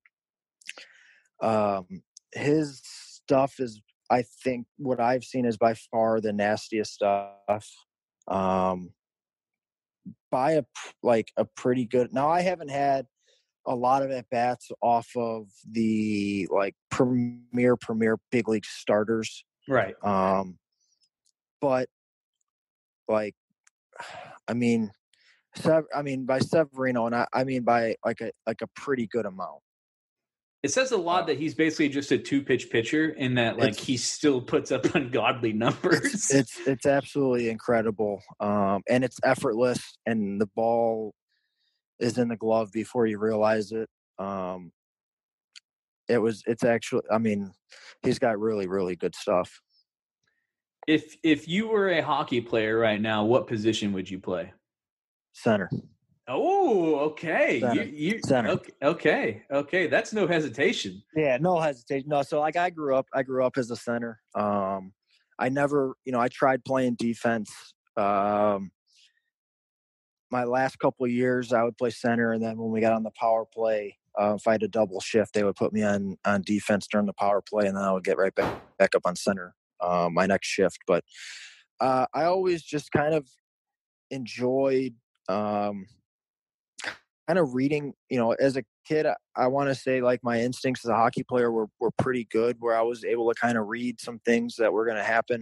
Um, his stuff is, I think, what I've seen is by far the nastiest stuff. Um, by a, like a pretty good, now I haven't had a lot of at-bats off of the like premier premier big league starters, right? Um, but like, I mean, I mean by Severino, and I, I mean by like a like a pretty good amount. It says a lot uh, that he's basically just a two-pitch pitcher, and that like he still puts up ungodly numbers. It's it's, it's absolutely incredible, um, and it's effortless, and the ball is in the glove before you realize it. Um, it was, it's actually, I mean, he's got really, really good stuff. If, if you were a hockey player right now, what position would you play? Center. Oh, okay. Center. You, you, Center. Okay, okay. Okay. That's no hesitation. Yeah, no hesitation. No. So like I grew up, I grew up as a center. Um, I never, you know, I tried playing defense. Um, my last couple of years I would play center. And then when we got on the power play, uh, if I had a double shift, they would put me on, on defense during the power play. And then I would get right back, back up on center. uh, my next shift. But uh, I always just kind of enjoyed um, kind of reading. You know, as a kid, I, I want to say like my instincts as a hockey player were were pretty good, where I was able to kind of read some things that were going to happen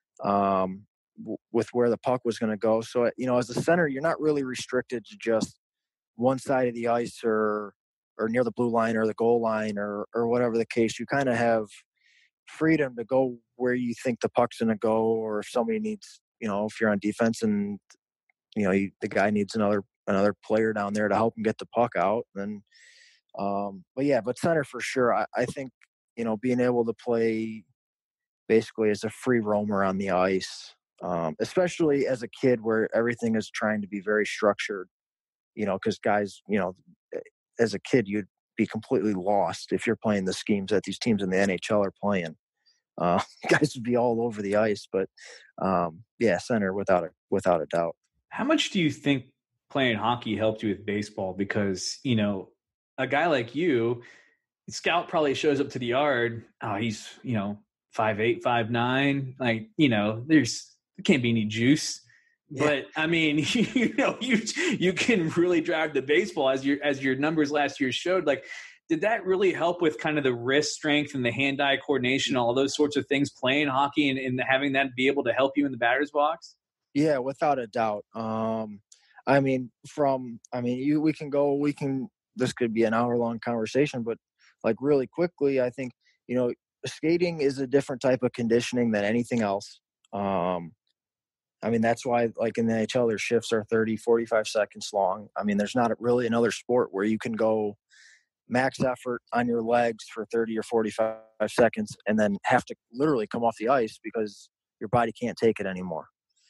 um, w- with where the puck was going to go. So, you know, as a center, you're not really restricted to just one side of the ice or or near the blue line or the goal line or or whatever the case. You kind of have freedom to go where you think the puck's going to go, or if somebody needs, you know, if you're on defense and you know you, the guy needs another another player down there to help him get the puck out. Then, um, but yeah, but center for sure. I, I think you know being able to play basically as a free roamer on the ice, um, especially as a kid where everything is trying to be very structured. You know, because guys, you know, as a kid, you'd be completely lost if you're playing the schemes that these teams in the N H L are playing. Uh, guys would be all over the ice, but um, yeah, center without a without a doubt. How much do you think playing hockey helped you with baseball? Because, you know, a guy like you, scout probably shows up to the yard. Oh, he's, you know, five eight, five nine. Like, you know, there's there can't be any juice. Yeah. But I mean, you know, you you can really drive the baseball as your as your numbers last year showed. Like, did that really help with kind of the wrist strength and the hand-eye coordination, all those sorts of things, playing hockey and, and having that be able to help you in the batter's box? Yeah, without a doubt. Um, I mean, from I mean, you we can go, we can. This could be an hour-long conversation, but like really quickly, I think you know, skating is a different type of conditioning than anything else. Um, I mean, that's why, like in the N H L, their shifts are thirty, forty-five seconds long. I mean, there's not really another sport where you can go max effort on your legs for thirty or forty-five seconds and then have to literally come off the ice because your body can't take it anymore.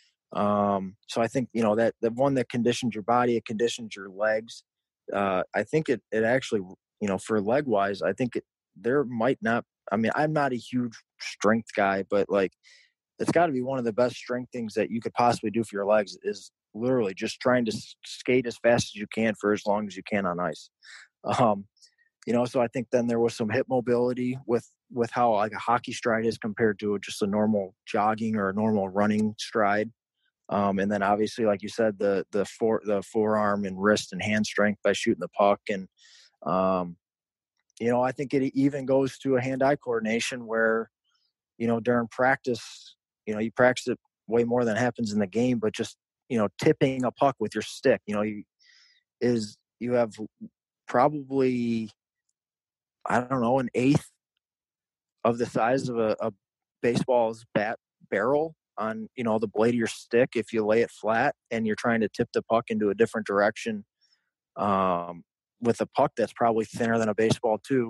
Um, so I think, you know, that the one that conditions your body, it conditions your legs. Uh, I think it, it actually, you know, for leg wise, I think it, there might not, I mean, I'm not a huge strength guy, but like, it's got to be one of the best strength things that you could possibly do for your legs is literally just trying to skate as fast as you can for as long as you can on ice. Um, you know, so I think then there was some hip mobility with, with how like a hockey stride is compared to just a normal jogging or a normal running stride. Um, and then obviously, like you said, the, the fore, the forearm and wrist and hand strength by shooting the puck. And, um, you know, I think it even goes to a hand-eye coordination where, you know, during practice, you know, you practice it way more than happens in the game, but just, you know, tipping a puck with your stick, you know, you is, you have probably, I don't know, an eighth of the size of a, a baseball's bat barrel on, you know, the blade of your stick. If you lay it flat and you're trying to tip the puck into a different direction, um, with a puck that's probably thinner than a baseball too.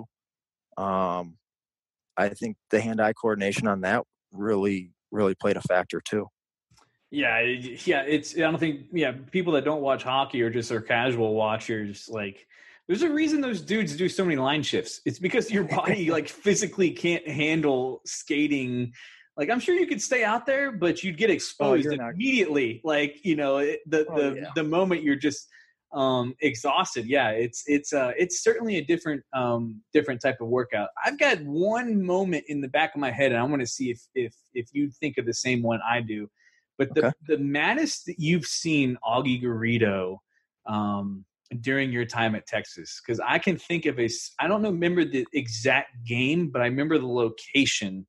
Um, I think the hand-eye coordination on that really, really played a factor too. Yeah, yeah. It's I don't think yeah people that don't watch hockey or just are casual watchers, like there's a reason those dudes do so many line shifts. It's because your body like physically can't handle skating. Like I'm sure you could stay out there, but you'd get exposed oh, immediately. Like you know the the oh, yeah. the moment you're just um, exhausted. Yeah, it's it's uh it's certainly a different um different type of workout. I've got one moment in the back of my head, and I want to see if if if you think of the same one I do. But the, okay. the maddest that you've seen Augie Garrido um, during your time at Texas, because I can think of a, I don't know, remember the exact game, but I remember the location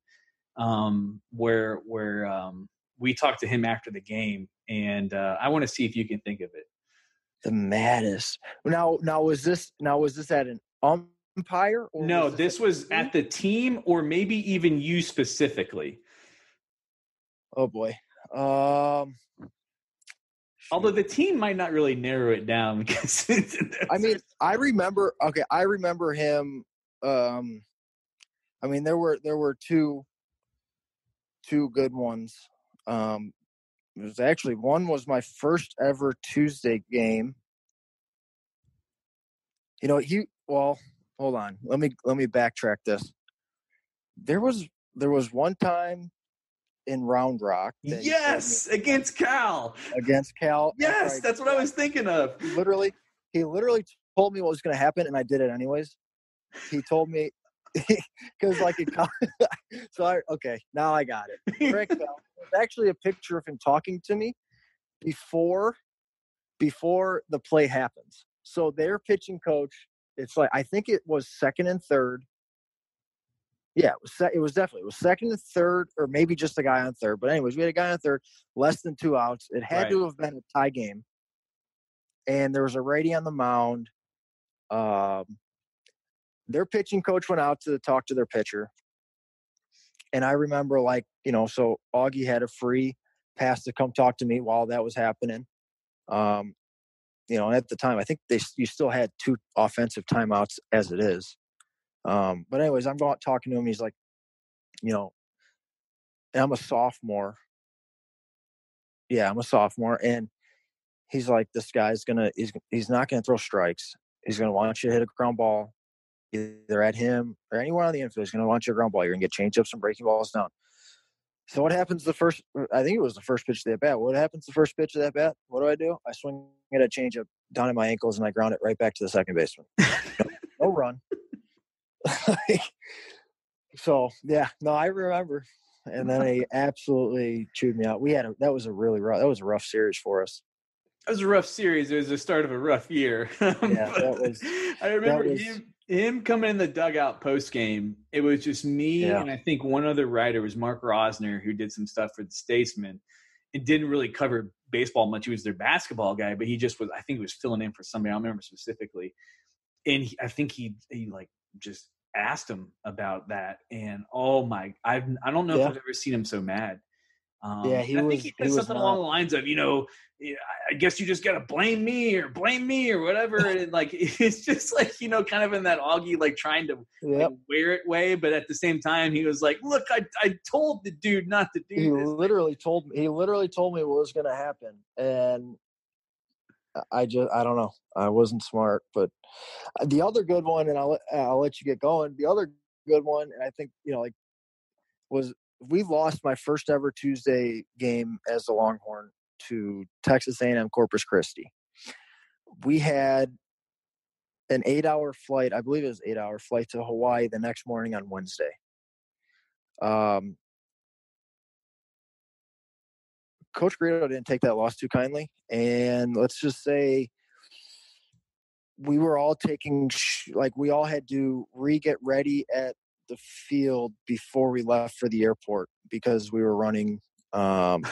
um, where where um, we talked to him after the game, and uh, I want to see if you can think of it. The maddest. Now, now was this now was this at an umpire? Or no, was this, this was team? At the team, or maybe even you specifically. Oh boy. Um, Although the team might not really narrow it down because I mean, I remember. Okay, I remember him. Um, I mean, there were there were two two good ones. Um, it was actually one was my first ever Tuesday game. You know, he well, hold on. Let me let me backtrack this. There was there was one time in Round Rock. Yes, against Cal. Against Cal. Yes, that's what I was thinking of. He literally, he literally told me what was going to happen, and I did it anyways. He told me, because like it. So I okay, now I got it. Rick, uh, there's actually a picture of him talking to me before before the play happens. So their pitching coach, it's like I think it was second and third. Yeah, it was. Se- it was definitely it was second and third, or maybe just a guy on third. But anyways, we had a guy on third, less than two outs. It had Right. to have been a tie game, and there was a righty on the mound. Um, their pitching coach went out to talk to their pitcher, and I remember, like you know, so Augie had a free pass to come talk to me while that was happening. Um, you know, and at the time, I think they you still had two offensive timeouts as it is. Um, but anyways, I'm going talking to him. He's like, you know, and I'm a sophomore. Yeah, I'm a sophomore, and he's like, this guy's gonna he's he's not gonna throw strikes. He's gonna want you to hit a ground ball, either at him or anyone on the infield. He's gonna want you a ground ball. You're gonna get changeups and breaking balls down. So what happens the first? I think it was the first pitch of that bat. What happens the first pitch of that bat? What do I do? I swing at a changeup down at my ankles, and I ground it right back to the second baseman. no, no run. So yeah, no, I remember, and then they absolutely chewed me out. We had a, that was a really rough that was a rough series for us. It was a rough series. It was the start of a rough year. Yeah, that was. I remember that was, him him coming in the dugout post game. It was just me yeah. and I think one other writer was Mark Rosner, who did some stuff for the Statesman. It didn't really cover baseball much. He was their basketball guy, but he just was. I think he was filling in for somebody. I don't remember specifically. And he, I think he he like just asked him about that, and oh my, I I don't know yeah. if I've ever seen him so mad. Um, yeah, he I was. think he said he something was along the lines of, you know, I guess you just got to blame me or blame me or whatever. And like, it's just like, you know, kind of in that Augie, like trying to yep. like, wear it way. But at the same time, he was like, look, I, I told the dude not to do he this. literally told me, he literally told me what was going to happen. And I just, I don't know. I wasn't smart, but the other good one, and I'll, I'll let you get going. The other good one, and I think, you know, like was, we lost my first ever Tuesday game as the Longhorn to Texas A and M Corpus Christi. We had an eight-hour flight. I believe it was an eight-hour flight to Hawaii the next morning on Wednesday. Um, Coach Grado didn't take that loss too kindly, and let's just say we were all taking sh- like we all had to re-get ready at the field before we left for the airport because we were running um,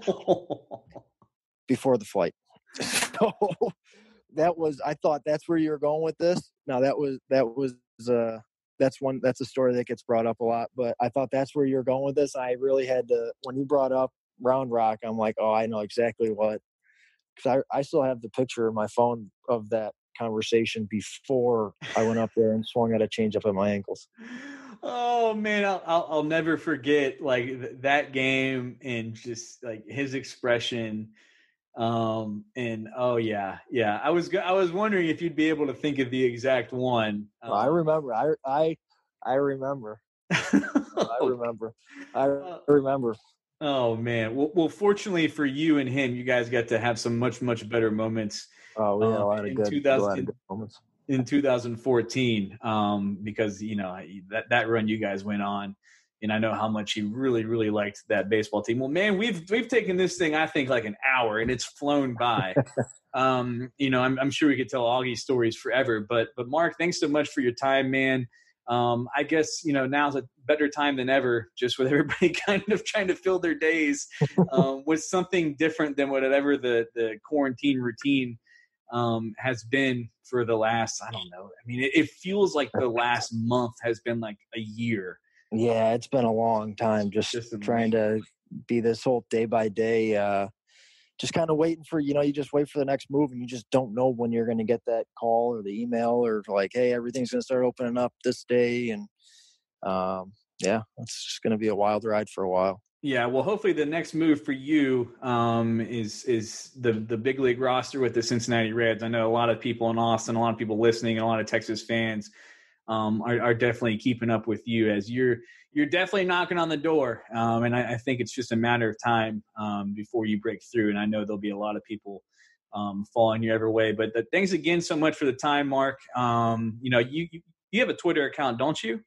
before the flight. So that was, I thought that's where you were going with this. Now that was, that was, uh, that's one, that's a story that gets brought up a lot, but I thought that's where you're going with this. I really had to, when you brought up Round Rock, I'm like, oh, I know exactly what, because I, I still have the picture of my phone of that conversation before I went up there and swung at a changeup at my ankles. Oh man, I'll, I'll I'll never forget like th- that game and just like his expression. Um and oh yeah, yeah. I was I was wondering if you'd be able to think of the exact one. Um, I remember. I I I remember. I remember. I remember. Oh man. Well, well, fortunately for you and him, you guys got to have some much much better moments. Oh, we had a lot um, of good, two thousand, a lot of good moments. In two thousand fourteen, um, because you know that that run you guys went on, and I know how much he really really liked that baseball team. Well, man, we've we've taken this thing I think like an hour, and it's flown by. um, you know, I'm I'm sure we could tell Augie stories forever, but but Mark, thanks so much for your time, man. Um, I guess you know now's a better time than ever, just with everybody kind of trying to fill their days um, with something different than whatever the the quarantine routine um, has been for the last, I don't know. I mean, it, it feels like the last month has been like a year. Yeah, it's been a long time just, just trying to be this whole day by day, uh, just kind of waiting for, you know, you just wait for the next move and you just don't know when you're going to get that call or the email or like, hey, everything's going to start opening up this day. And um, yeah, it's just going to be a wild ride for a while. Yeah, well, hopefully the next move for you um, is is the the big league roster with the Cincinnati Reds. I know a lot of people in Austin, a lot of people listening, and a lot of Texas fans um, are, are definitely keeping up with you as you're you're definitely knocking on the door. Um, and I, I think it's just a matter of time um, before you break through. And I know there'll be a lot of people um, following you every way. But the, thanks again so much for the time, Mark. Um, you know, you you have a Twitter account, don't you?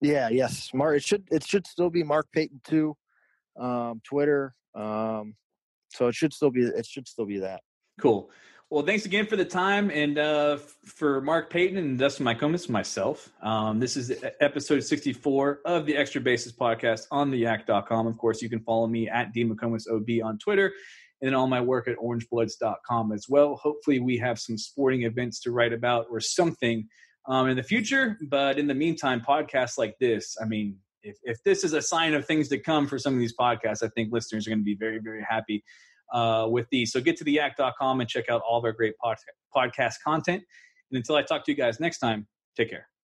Yeah, yes, Mark. It should it should still be Mark Payton two, um, Twitter. Um, so it should still be it should still be that. Cool. Well, thanks again for the time, and uh, for Mark Payton and Dustin Mykomes, myself. Um, this is episode sixty-four of the Extra Bases podcast on the yak dot com. Of course, you can follow me at D McComas O B on Twitter, and then all my work at orange bloods dot com as well. Hopefully, we have some sporting events to write about or something um, in the future. But in the meantime, podcasts like this, I mean, if, if this is a sign of things to come for some of these podcasts, I think listeners are going to be very, very happy uh, with these. So get to the yak dot com and check out all of our great pod- podcast content. And until I talk to you guys next time, take care.